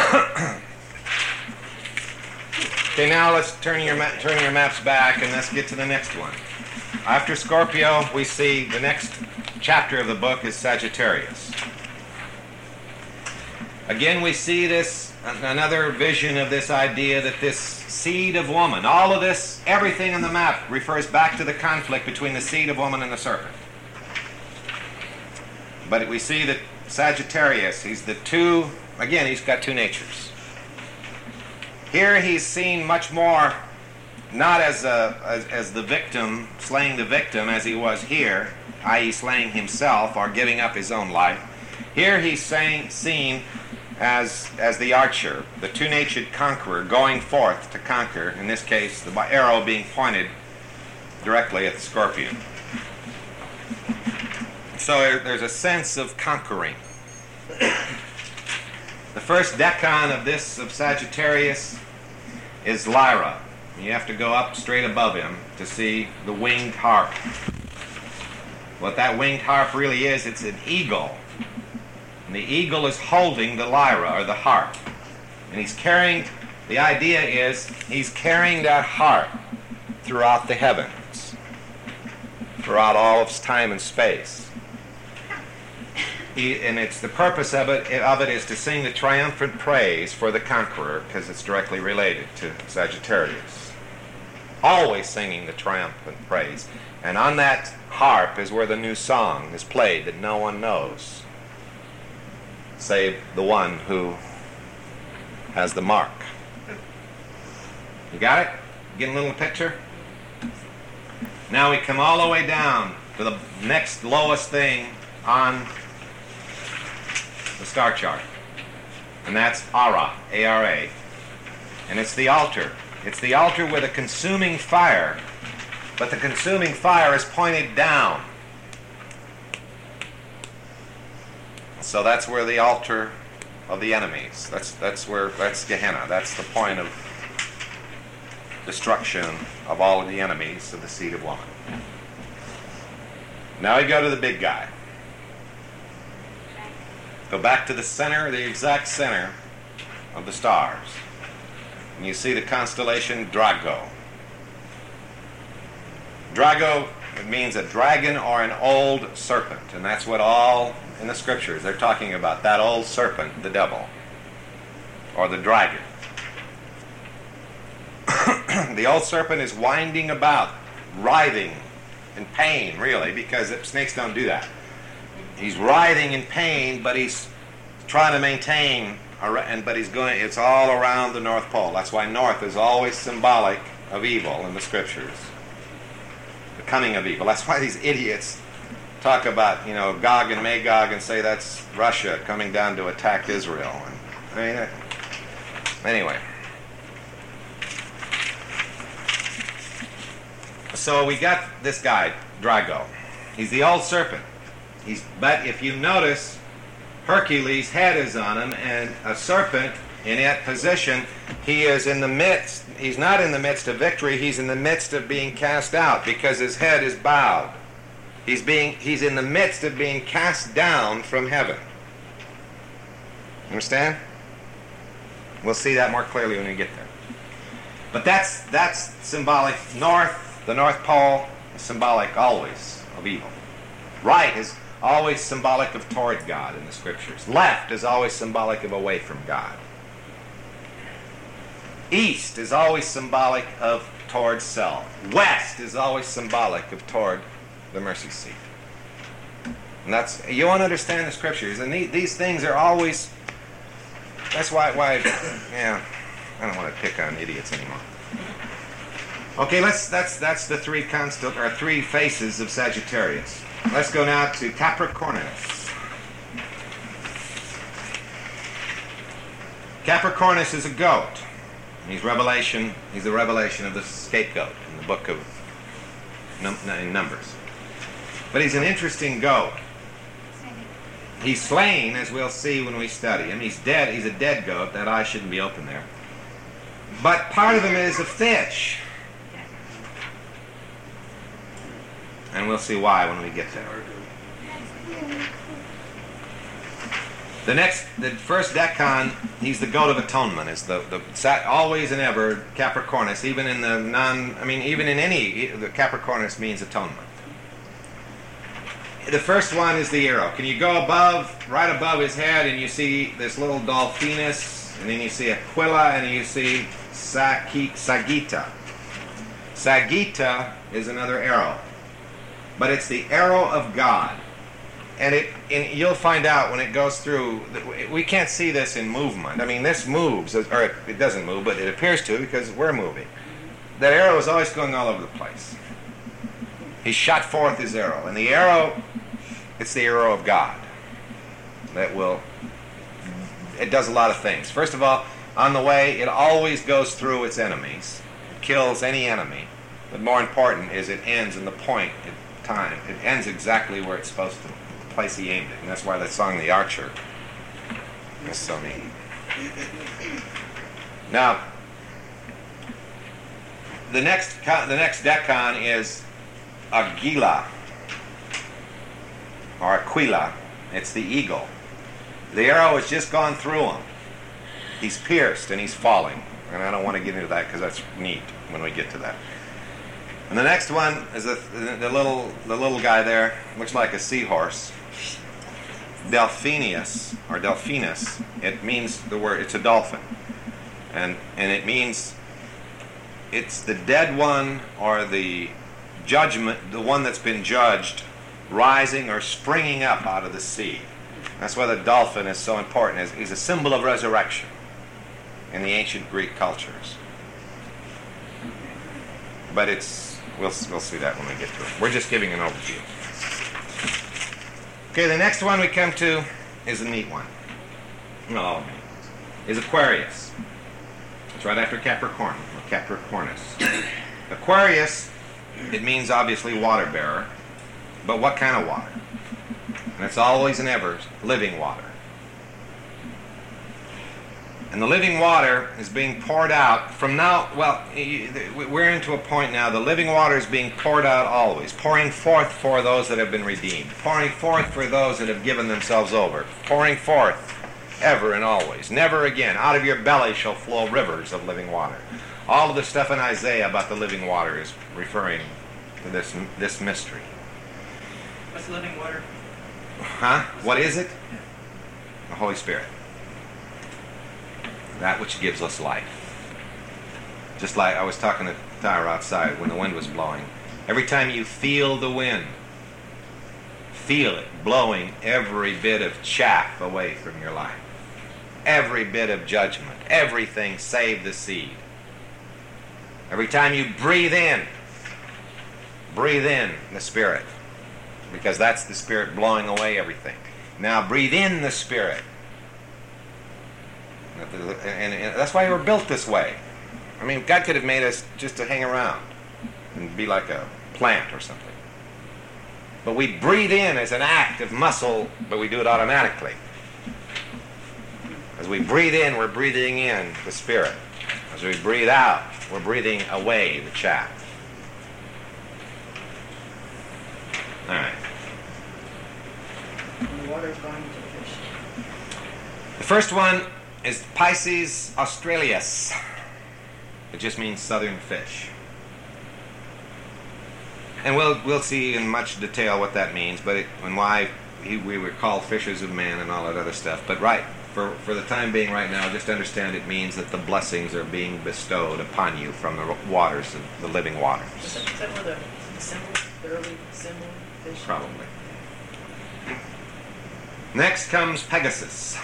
Okay, now let's turn your maps back and let's get to the next one. After Scorpio, we see the next chapter of the book is Sagittarius. Again, we see another vision of this idea that this seed of woman, all of this, everything on the map refers back to the conflict between the seed of woman and the serpent. But we see that Sagittarius, he's got two natures. Here he's seen much more, not as the victim, slaying the victim as he was here, i.e. slaying himself or giving up his own life. Here he's seen as the archer, the two-natured conqueror, going forth to conquer, in this case the arrow being pointed directly at the scorpion. So there's a sense of conquering. The first decan of Sagittarius is Lyra. You have to go up straight above him to see the winged harp. What that winged harp really is, it's an eagle. And the eagle is holding the lyra, or the harp. And the idea is, he's carrying that harp throughout the heavens, throughout all of time and space. And it's the purpose of it is to sing the triumphant praise for the conqueror, because it's directly related to Sagittarius. Always singing the triumphant praise. And on that harp is where the new song is played that no one knows, save the one who has the mark. You got it? Getting a little picture? Now we come all the way down to the next lowest thing on the star chart. And that's Ara, A-R-A. And it's the altar. It's the altar with a consuming fire, but the consuming fire is pointed down. So that's where the altar of the enemies. That's Gehenna. That's the point of destruction of all of the enemies of the seed of woman. Now we go to the big guy. Go back to the center, the exact center of the stars. And you see the constellation Drago. Drago, it means a dragon or an old serpent. And that's what all in the scriptures they're talking about. That old serpent, the devil, or the dragon. The old serpent is winding about, writhing in pain, really, because snakes don't do that. He's writhing in pain, but he's trying to maintain, it's all around the North Pole. That's why north is always symbolic of evil in the scriptures. The coming of evil. That's why these idiots talk about, Gog and Magog and say that's Russia coming down to attack Israel. Anyway. So we got this guy, Drago. He's the old serpent. But if you notice, Hercules' head is on him, and a serpent in that position, he is in the midst. He's not in the midst of victory. He's in the midst of being cast out because his head is bowed. He's in the midst of being cast down from heaven. Understand? We'll see that more clearly when we get there. But that's symbolic. The North Pole is symbolic always of evil. Right is always symbolic of toward God in the Scriptures. Left is always symbolic of away from God. East is always symbolic of toward self. West is always symbolic of toward the mercy seat. And you want to understand the Scriptures, and these things are always. That's why yeah, I don't want to pick on idiots anymore. Okay, that's the three faces of Sagittarius. Let's go now to Capricornus. Capricornus is a goat. He's the revelation of the scapegoat in the book of Numbers. But he's an interesting goat. He's slain, as we'll see when we study him. He's dead. He's a dead goat. That eye shouldn't be open there. But part of him is a fish. And we'll see why when we get there. The first decan, he's the goat of atonement. Is always and ever Capricornus, even in the the Capricornus means atonement. The first one is the arrow. Can you go right above his head, and you see this little Dolphinus, and then you see Aquila, and you see Sagitta. Sagitta is another arrow, but it's the arrow of God. And you'll find out when it goes through, we can't see this in movement. I mean, this moves, or it doesn't move, but it appears to because we're moving. That arrow is always going all over the place. He shot forth his arrow, and the arrow, it's the arrow of God. It does a lot of things. First of all, on the way, it always goes through its enemies. It kills any enemy. But more important is it ends in the point in time. It ends exactly where it's supposed to, the place he aimed it. And that's why that song, The Archer, is so neat. Now, the next decan is Aguila, or Aquila. It's the eagle. The arrow has just gone through him. He's pierced and he's falling. And I don't want to get into that because that's neat when we get to that. And the next one is the little guy there. Looks like a seahorse. Delphinius, or Delphinus. It means it's a dolphin. And it means it's the dead one, or the judgment, the one that's been judged, rising or springing up out of the sea. That's why the dolphin is so important. He's a symbol of resurrection in the ancient Greek cultures. But we'll see that when we get to it. We're just giving an overview. Okay, the next one we come to is a neat one. Is Aquarius. It's right after Capricorn, or Capricornus. Aquarius, it means obviously water bearer. But what kind of water? And it's always and ever living water. And the living water is being poured out from now, we're into a point now, the living water is being poured out always, pouring forth for those that have been redeemed, pouring forth for those that have given themselves over, pouring forth ever and always. Never again, out of your belly shall flow rivers of living water. All of the stuff in Isaiah about the living water is referring to this mystery. What's living water? Huh? What is it? The Holy Spirit. That which gives us life. Just like I was talking to Tyra outside when the wind was blowing. Every time you feel the wind, feel it blowing every bit of chaff away from your life. Every bit of judgment. Everything save the seed. Every time you breathe in the Spirit. Because that's the Spirit blowing away everything. Now breathe in the Spirit. And that's why we're built this way. I mean, God could have made us just to hang around and be like a plant or something. But we breathe in as an act of muscle, but we do it automatically. As we breathe in, we're breathing in the Spirit. As we breathe out, we're breathing away the chaff. All right. The water is going into the fish. The first one is Pisces Australis. It just means southern fish. And we'll see in much detail what that means, but and why we were called fishers of men and all that other stuff. But for the time being right now, just understand it means that the blessings are being bestowed upon you from the waters, the living waters. Is that where the symbol, the early symbol fish? Probably. Next comes Pegasus.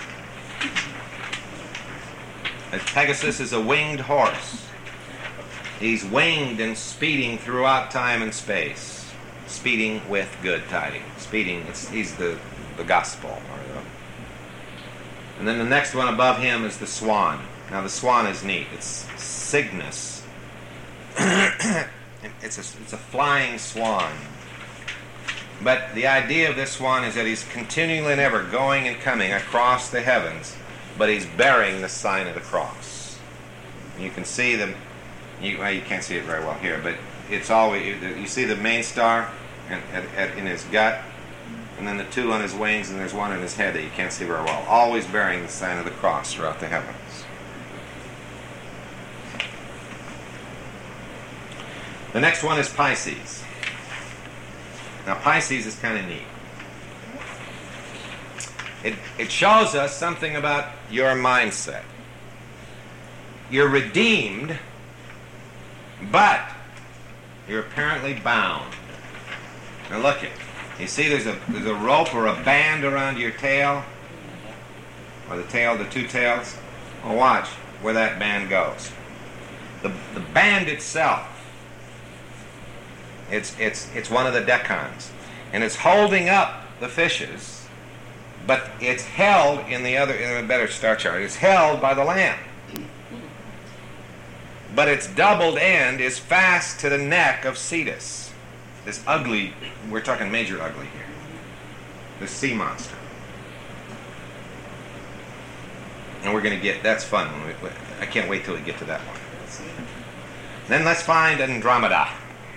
Pegasus is a winged horse. He's winged and speeding throughout time and space. Speeding with good tidings. He's the gospel. And then the next one above him is the swan. Now the swan is neat. It's Cygnus. It's a flying swan. But the idea of this swan is that he's continually and ever going and coming across the heavens, but he's bearing the sign of the cross. And you can see them. You can't see it very well here, but it's always, you see the main star in his gut, and then the two on his wings, and there's one in his head that you can't see very well. Always bearing the sign of the cross throughout the heavens. The next one is Pisces. Now Pisces is kind of neat. It shows us something about your mindset. You're redeemed, but you're apparently bound. Now look it. You see there's a rope or a band around your tail, or the two tails. Well, watch where that band goes. The band itself, it's one of the decans, and it's holding up the fishes, but it's held in a better star chart. It's held by the lamb. But its doubled end is fast to the neck of Cetus. This ugly, we're talking major ugly here. This sea monster. And we're going to that's fun. I can't wait till we get to that one. Then let's find Andromeda.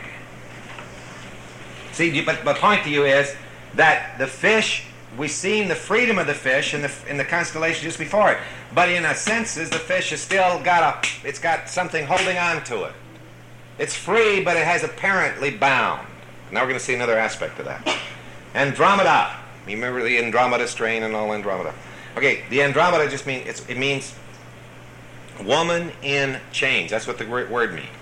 See, but the point to you is that the fish, we've seen the freedom of the fish in the constellation just before it. But in a sense, the fish has still it's got something holding on to it. It's free, but it has apparently bound. Now we're going to see another aspect of that. Andromeda. You remember the Andromeda strain and all Andromeda? Okay, the Andromeda just it means woman in chains. That's what the word means.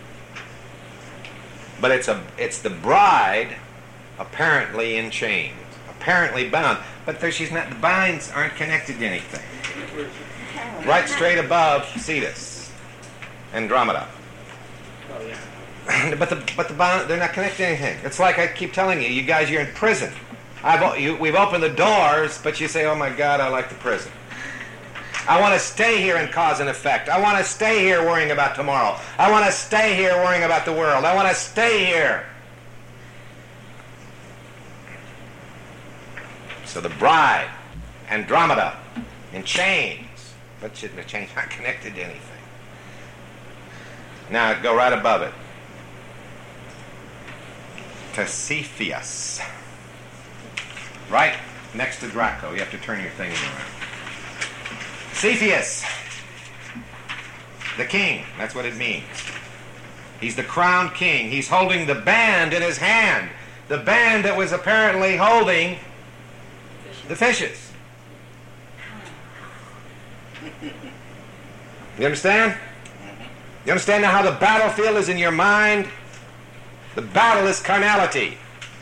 But it's the bride apparently in chains, apparently bound. But she's not. The binds aren't connected to anything. Right straight above Cetus, Andromeda. Oh yeah. But the bond, they're not connected to anything. It's like I keep telling you, you guys, you're in prison. We've opened the doors, but you say, oh my God, I like the prison. I want to stay here and cause and effect. I want to stay here worrying about tomorrow. I want to stay here worrying about the world. I want to stay here. So the bride, Andromeda, in chains. But the chains not connected to anything. Now go right above it. Cepheus. Right next to Draco. You have to turn your thing around. Cepheus. The king. That's what it means. He's the crowned king. He's holding the band in his hand. The band that was apparently holding the fishes. You understand? You understand now how the battlefield is in your mind? The battle is carnality.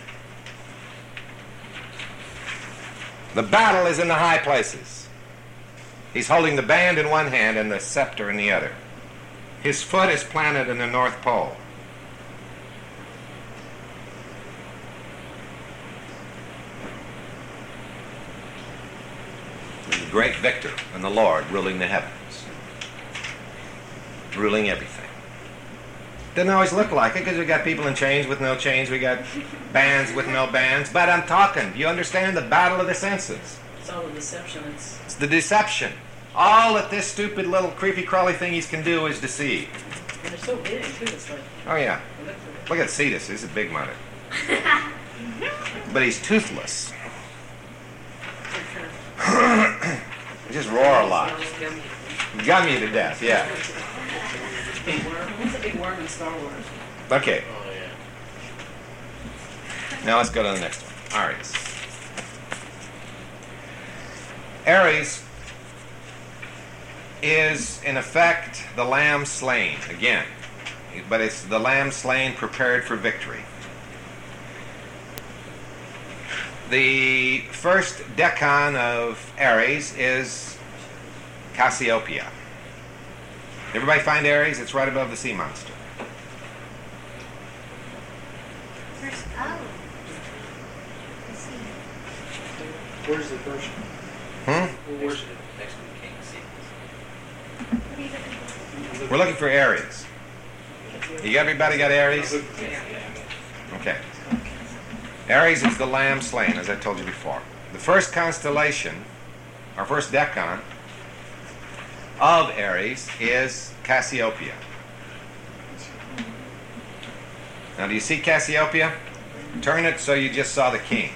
The battle is in the high places. He's holding the band in one hand and the scepter in the other. His foot is planted in the North Pole. He's the great victor and the Lord ruling the heavens. Ruling everything. Doesn't always look like it because we got people in chains with no chains. We got bands with no bands. But I'm talking. Do you understand the battle of the senses? It's all a deception. It's the deception. All that this stupid little creepy crawly thingies can do is deceive. And they're so big too. It's like. Oh yeah. Look at Cetus. He's a big mother. But he's toothless. He just roar a lot. You got me to death, yeah. Big worm. What's a big worm in Star Wars? Okay. Now let's go to the next one. Aries. Aries is, in effect, the lamb slain, again. But it's the lamb slain prepared for victory. The first decan of Aries is Cassiopeia. Everybody find Aries? It's right above the sea monster. First, oh. I see. Where's the first Hmm? one? Where's it? Next to the king sequence. What are you looking for? We're looking for Aries. Everybody got Aries? Okay. Aries is the lamb slain, as I told you before. The first constellation, our first decan of Aries is Cassiopeia. Now, do you see Cassiopeia? Turn it so you just saw the king.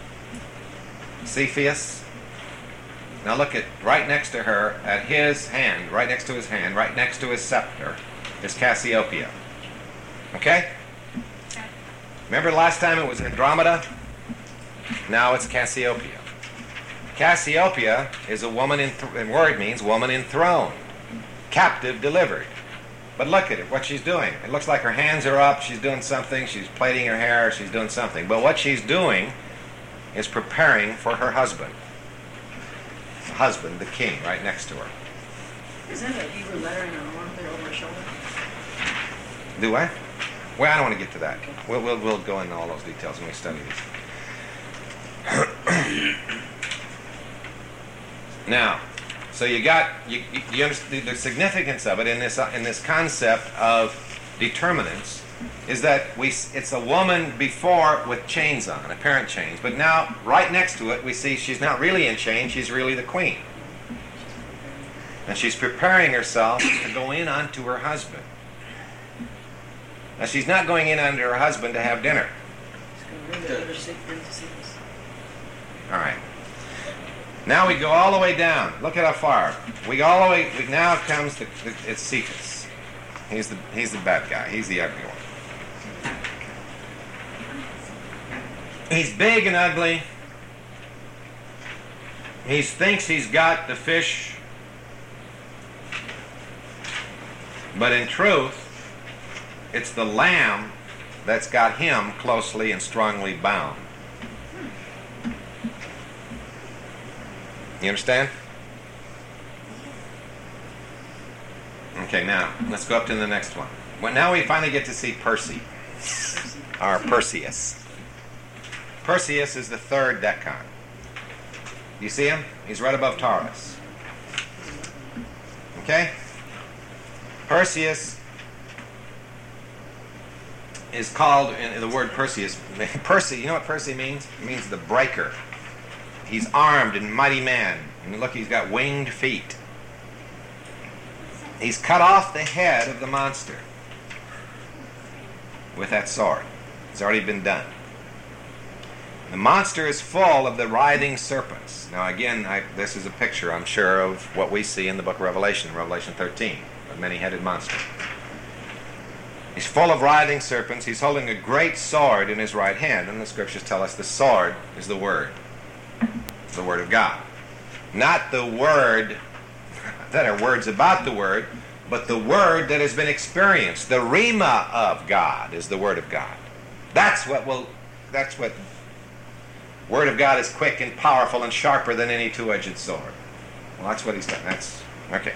Cepheus. Now look at right next to her, at his hand, right next to his hand, right next to his scepter, is Cassiopeia. Okay? Remember last time it was Andromeda? Now it's Cassiopeia. Cassiopeia is a woman, and word means woman enthroned, captive delivered. But look at it, what she's doing. It looks like her hands are up, she's doing something, she's plaiting her hair, she's doing something. But what she's doing is preparing for her husband. The husband, the king, right next to her. Is that a Hebrew letter in her arm there over her shoulder? Do I? Well, I don't want to get to that. We'll go into all those details when we study these. Now, so you understand the significance of it in this concept of determinants is that it's a woman before with chains on, apparent chains, but now right next to it we see she's not really in chains, she's really the queen. And she's preparing herself to go in unto her husband. Now she's not going in unto her husband to have dinner. All right. Now we go all the way down. Look at how far. We go all the way. Now comes it's Cephas. He's the bad guy. He's the ugly one. He's big and ugly. He thinks he's got the fish, but in truth, it's the lamb that's got him closely and strongly bound. You understand? Okay, now let's go up to the next one. Well, now we finally get to see Percy, or Perseus. Perseus is the third decan. You see him? He's right above Taurus. Okay? Perseus is called, in the word Perseus, Percy, you know what Percy means? It means the breaker. He's armed and mighty man. And look, he's got winged feet. He's cut off the head of the monster with that sword. It's already been done. The monster is full of the writhing serpents. Now again, this is a picture, I'm sure, of what we see in the book of Revelation, Revelation 13, a many-headed monster. He's full of writhing serpents. He's holding a great sword in his right hand, and the scriptures tell us the sword is the Word. It's the Word of God. Not the Word that are words about the Word, but the Word that has been experienced. The Rhema of God is the Word of God. That's what Word of God is quick and powerful and sharper than any two-edged sword. Well, that's what he's done. That's okay.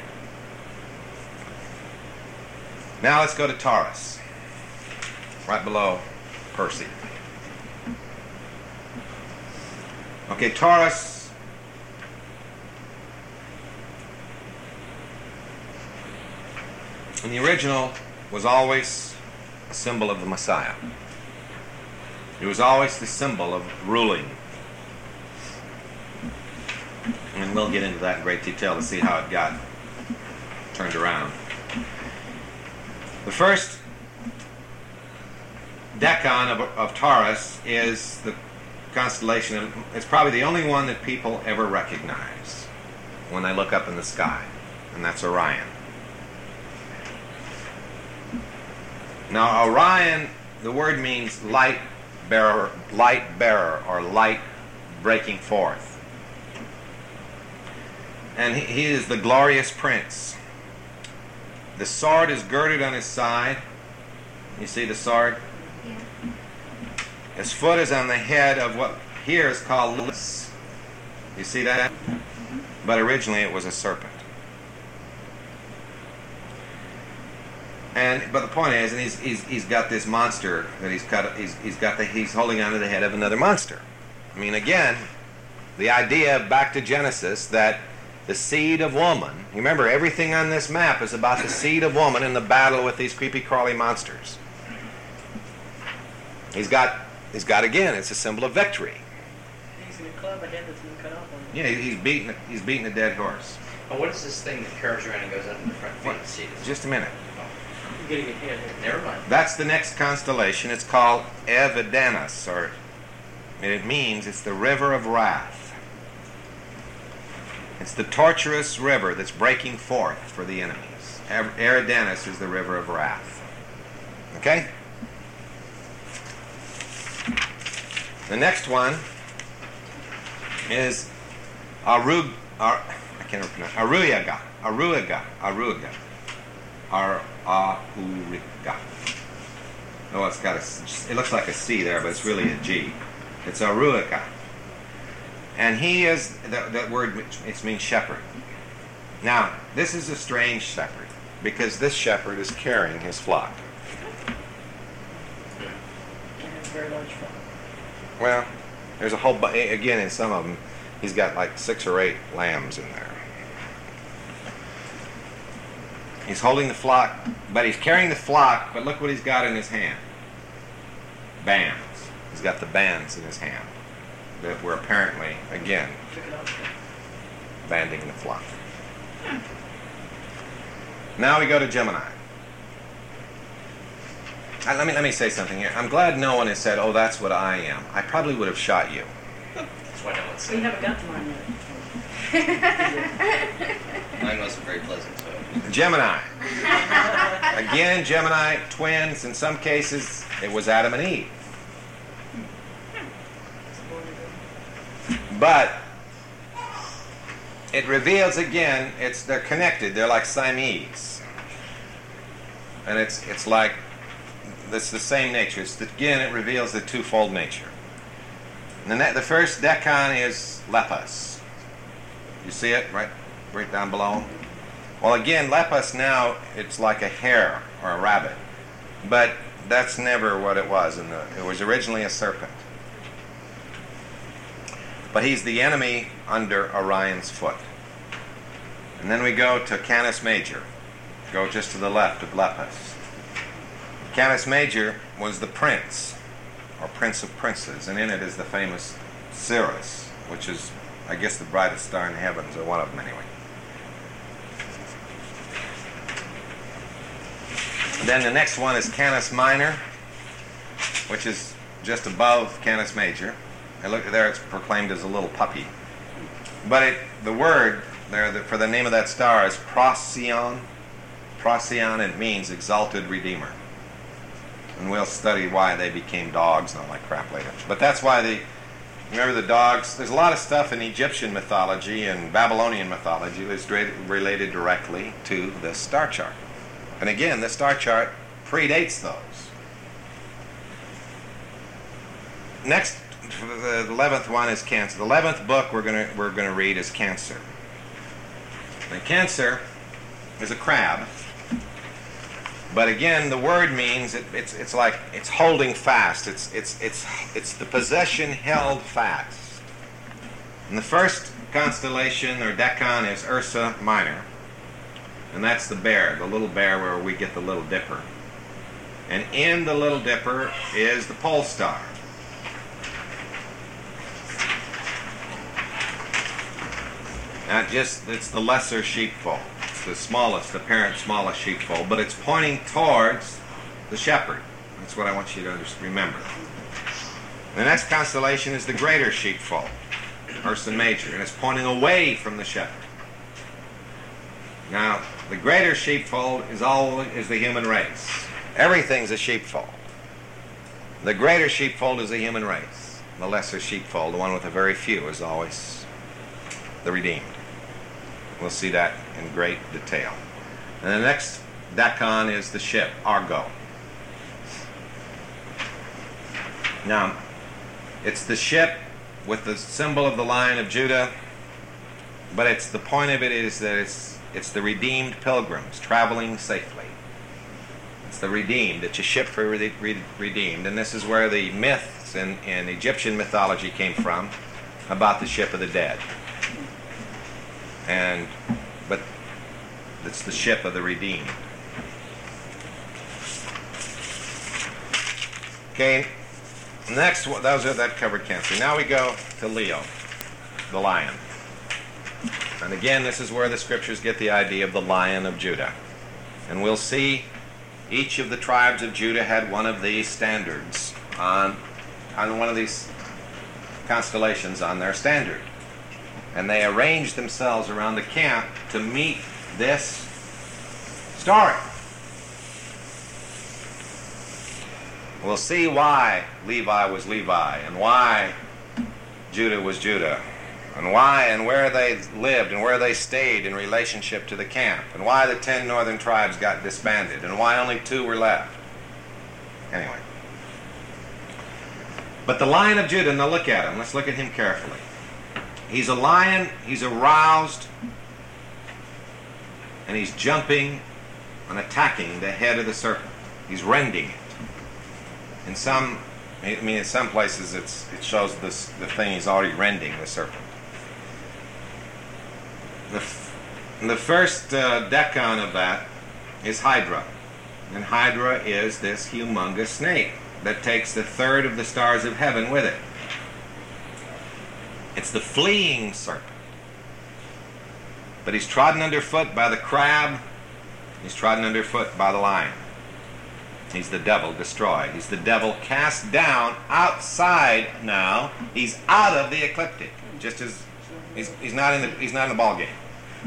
Now let's go to Taurus, right below Percy. Okay, Taurus in the original was always a symbol of the Messiah. It was always the symbol of ruling. And we'll get into that in great detail to see how it got turned around. The first decan of Taurus is the constellation. It's probably the only one that people ever recognize when they look up in the sky. and that's Orion. Now, Orion, the word means light bearer, or light breaking forth. And he is the glorious prince. The sword is girded on his side. You see the sword? Yeah. His foot is on the head of what here is called Lilith. You see that? But originally it was a serpent. But the point is, and he's got this monster that he's holding onto the head of another monster. I mean, again, the idea back to Genesis that the seed of woman. Remember, everything on this map is about the seed of woman in the battle with these creepy crawly monsters. He's got again. It's a symbol of victory. He's in a club, a head that's been cut off on him. Yeah, he's beating a dead horse. Oh, what is this thing that curves around and goes up in the front feet? What? See this? Just a minute. You're getting a head here. Never mind. That's the next constellation. It's called Eridanus, and it means it's the river of wrath. It's the torturous river that's breaking forth for the enemies. Eridanus is the river of wrath. Okay? The next one is Aruaga. Oh, it looks like a C there, but it's really a G. It's Aruaga. And he is, that word, it means shepherd. Now, this is a strange shepherd, because this shepherd is carrying his flock. And it's a very large front. Well, there's a whole, again, in some of them, he's got like 6 or 8 lambs in there. He's holding the flock, but he's carrying the flock, but look what he's got in his hand. Bands. He's got the bands in his hand that were apparently, again, Took it off. banding the flock. Now we go to Gemini. Let me say something here. I'm glad no one has said, "Oh, that's what I am." I probably would have shot you. That's why no one We said. haven't got to mine yet. Mine wasn't very pleasant, so. Gemini. Again, Gemini, twins. In some cases, it was Adam and Eve. But it reveals again, they're connected. They're like Siamese. And it's like, it's the same nature. Again, it reveals the twofold nature. And the first decan is Lepus. You see it right down below? Well, again, Lepus now, it's like a hare or a rabbit. But that's never what it was. It was originally a serpent. But he's the enemy under Orion's foot. And then we go to Canis Major. Go just to the left of Lepus. Canis Major was the prince, or prince of princes, and in it is the famous Sirius, which is, I guess, the brightest star in the heavens, or one of them anyway. Then the next one is Canis Minor, which is just above Canis Major. And look there, it's proclaimed as a little puppy. But the word there for the name of that star is Procyon. Procyon, it means exalted redeemer. And we'll study why they became dogs and all that crap later. But that's why remember the dogs, there's a lot of stuff in Egyptian mythology and Babylonian mythology that's related directly to this star chart. And again, the star chart predates those. Next, the 11th one is Cancer. The 11th book we're going to read is Cancer. And Cancer is a crab. But again, the word means it's like it's holding fast. It's the possession held fast. And the first constellation or decan is Ursa Minor. And that's the bear, the little bear where we get the Little Dipper. And in the Little Dipper is the pole star. Now it's the lesser sheepfold. It's the smallest, the parent smallest sheepfold, but it's pointing towards the shepherd. That's what I want you to remember. The next constellation is the greater sheepfold, Ursa Major, and it's pointing away from the shepherd. Now, the greater sheepfold is the human race. Everything's a sheepfold. The greater sheepfold is the human race. The lesser sheepfold, the one with a very few, is always the redeemed. We'll see that in great detail. And the next Decon is the ship, Argo. Now, it's the ship with the symbol of the Lion of Judah, but the point of it is that it's the redeemed pilgrims traveling safely. It's the redeemed. It's a ship for redeemed. And this is where the myths in Egyptian mythology came from about the ship of the dead. But it's the ship of the redeemed. Okay, next, that covered Cancer. Now we go to Leo, the lion. And again, this is where the scriptures get the idea of the Lion of Judah. And we'll see each of the tribes of Judah had one of these standards on one of these constellations on their standard. And they arranged themselves around the camp to meet this story. We'll see why Levi was Levi, and why Judah was Judah, and why and where they lived and where they stayed in relationship to the camp, and why the 10 northern tribes got disbanded, and why only 2 were left. Anyway. But the Lion of Judah, now look at him. Let's look at him carefully. He's a lion, he's aroused, and he's jumping and attacking the head of the serpent. He's rending it. In some places it shows the thing he's already rending the serpent. The first decon of that is Hydra. And Hydra is this humongous snake that takes the third of the stars of heaven with it. It's the fleeing serpent. But he's trodden underfoot by the crab. He's trodden underfoot by the lion. He's the devil destroyed. He's the devil cast down outside now. He's out of the ecliptic. Just as he's not in the ball game.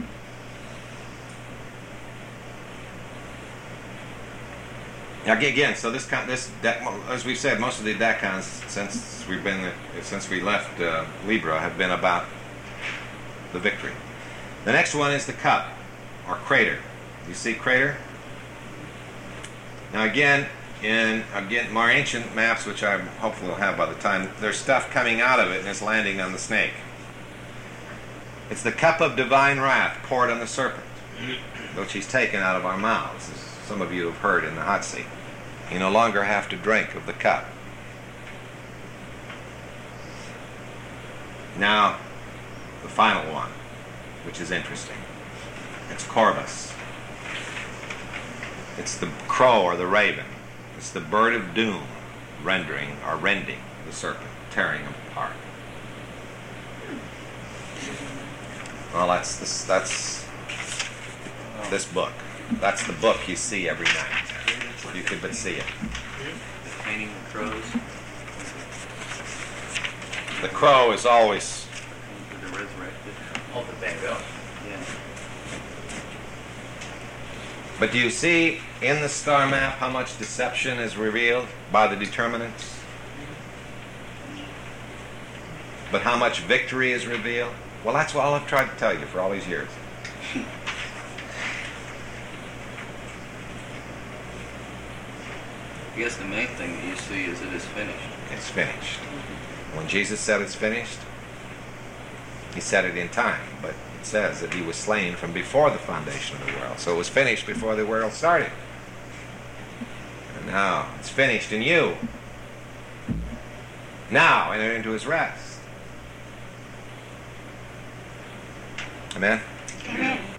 Now again, so as we've said, most of the decons since we left Libra have been about the victory. The next one is the cup or crater. You see crater? Now again, in more ancient maps, which I hopefully will have by the time, there's stuff coming out of it and it's landing on the snake. It's the cup of divine wrath poured on the serpent, which he's taken out of our mouths, as some of you have heard in the hot seat. You no longer have to drink of the cup. Now, the final one, which is interesting. It's Corvus. It's the crow or the raven. It's the bird of doom rending the serpent, tearing him apart. Well, that's this book. That's the book you see every night. You could but see it. The painting of crows. The crow is always... The resurrected. Oh, the Van Gogh. Yeah. But do you see in the star map how much deception is revealed by the determinants? But how much victory is revealed? Well, that's all I've tried to tell you for all these years. I guess the main thing that you see is it is finished. It's finished. When Jesus said it's finished, he said it in time, but it says that he was slain from before the foundation of the world. So it was finished before the world started. And now it's finished in you. Now enter into his rest. Amen? Amen.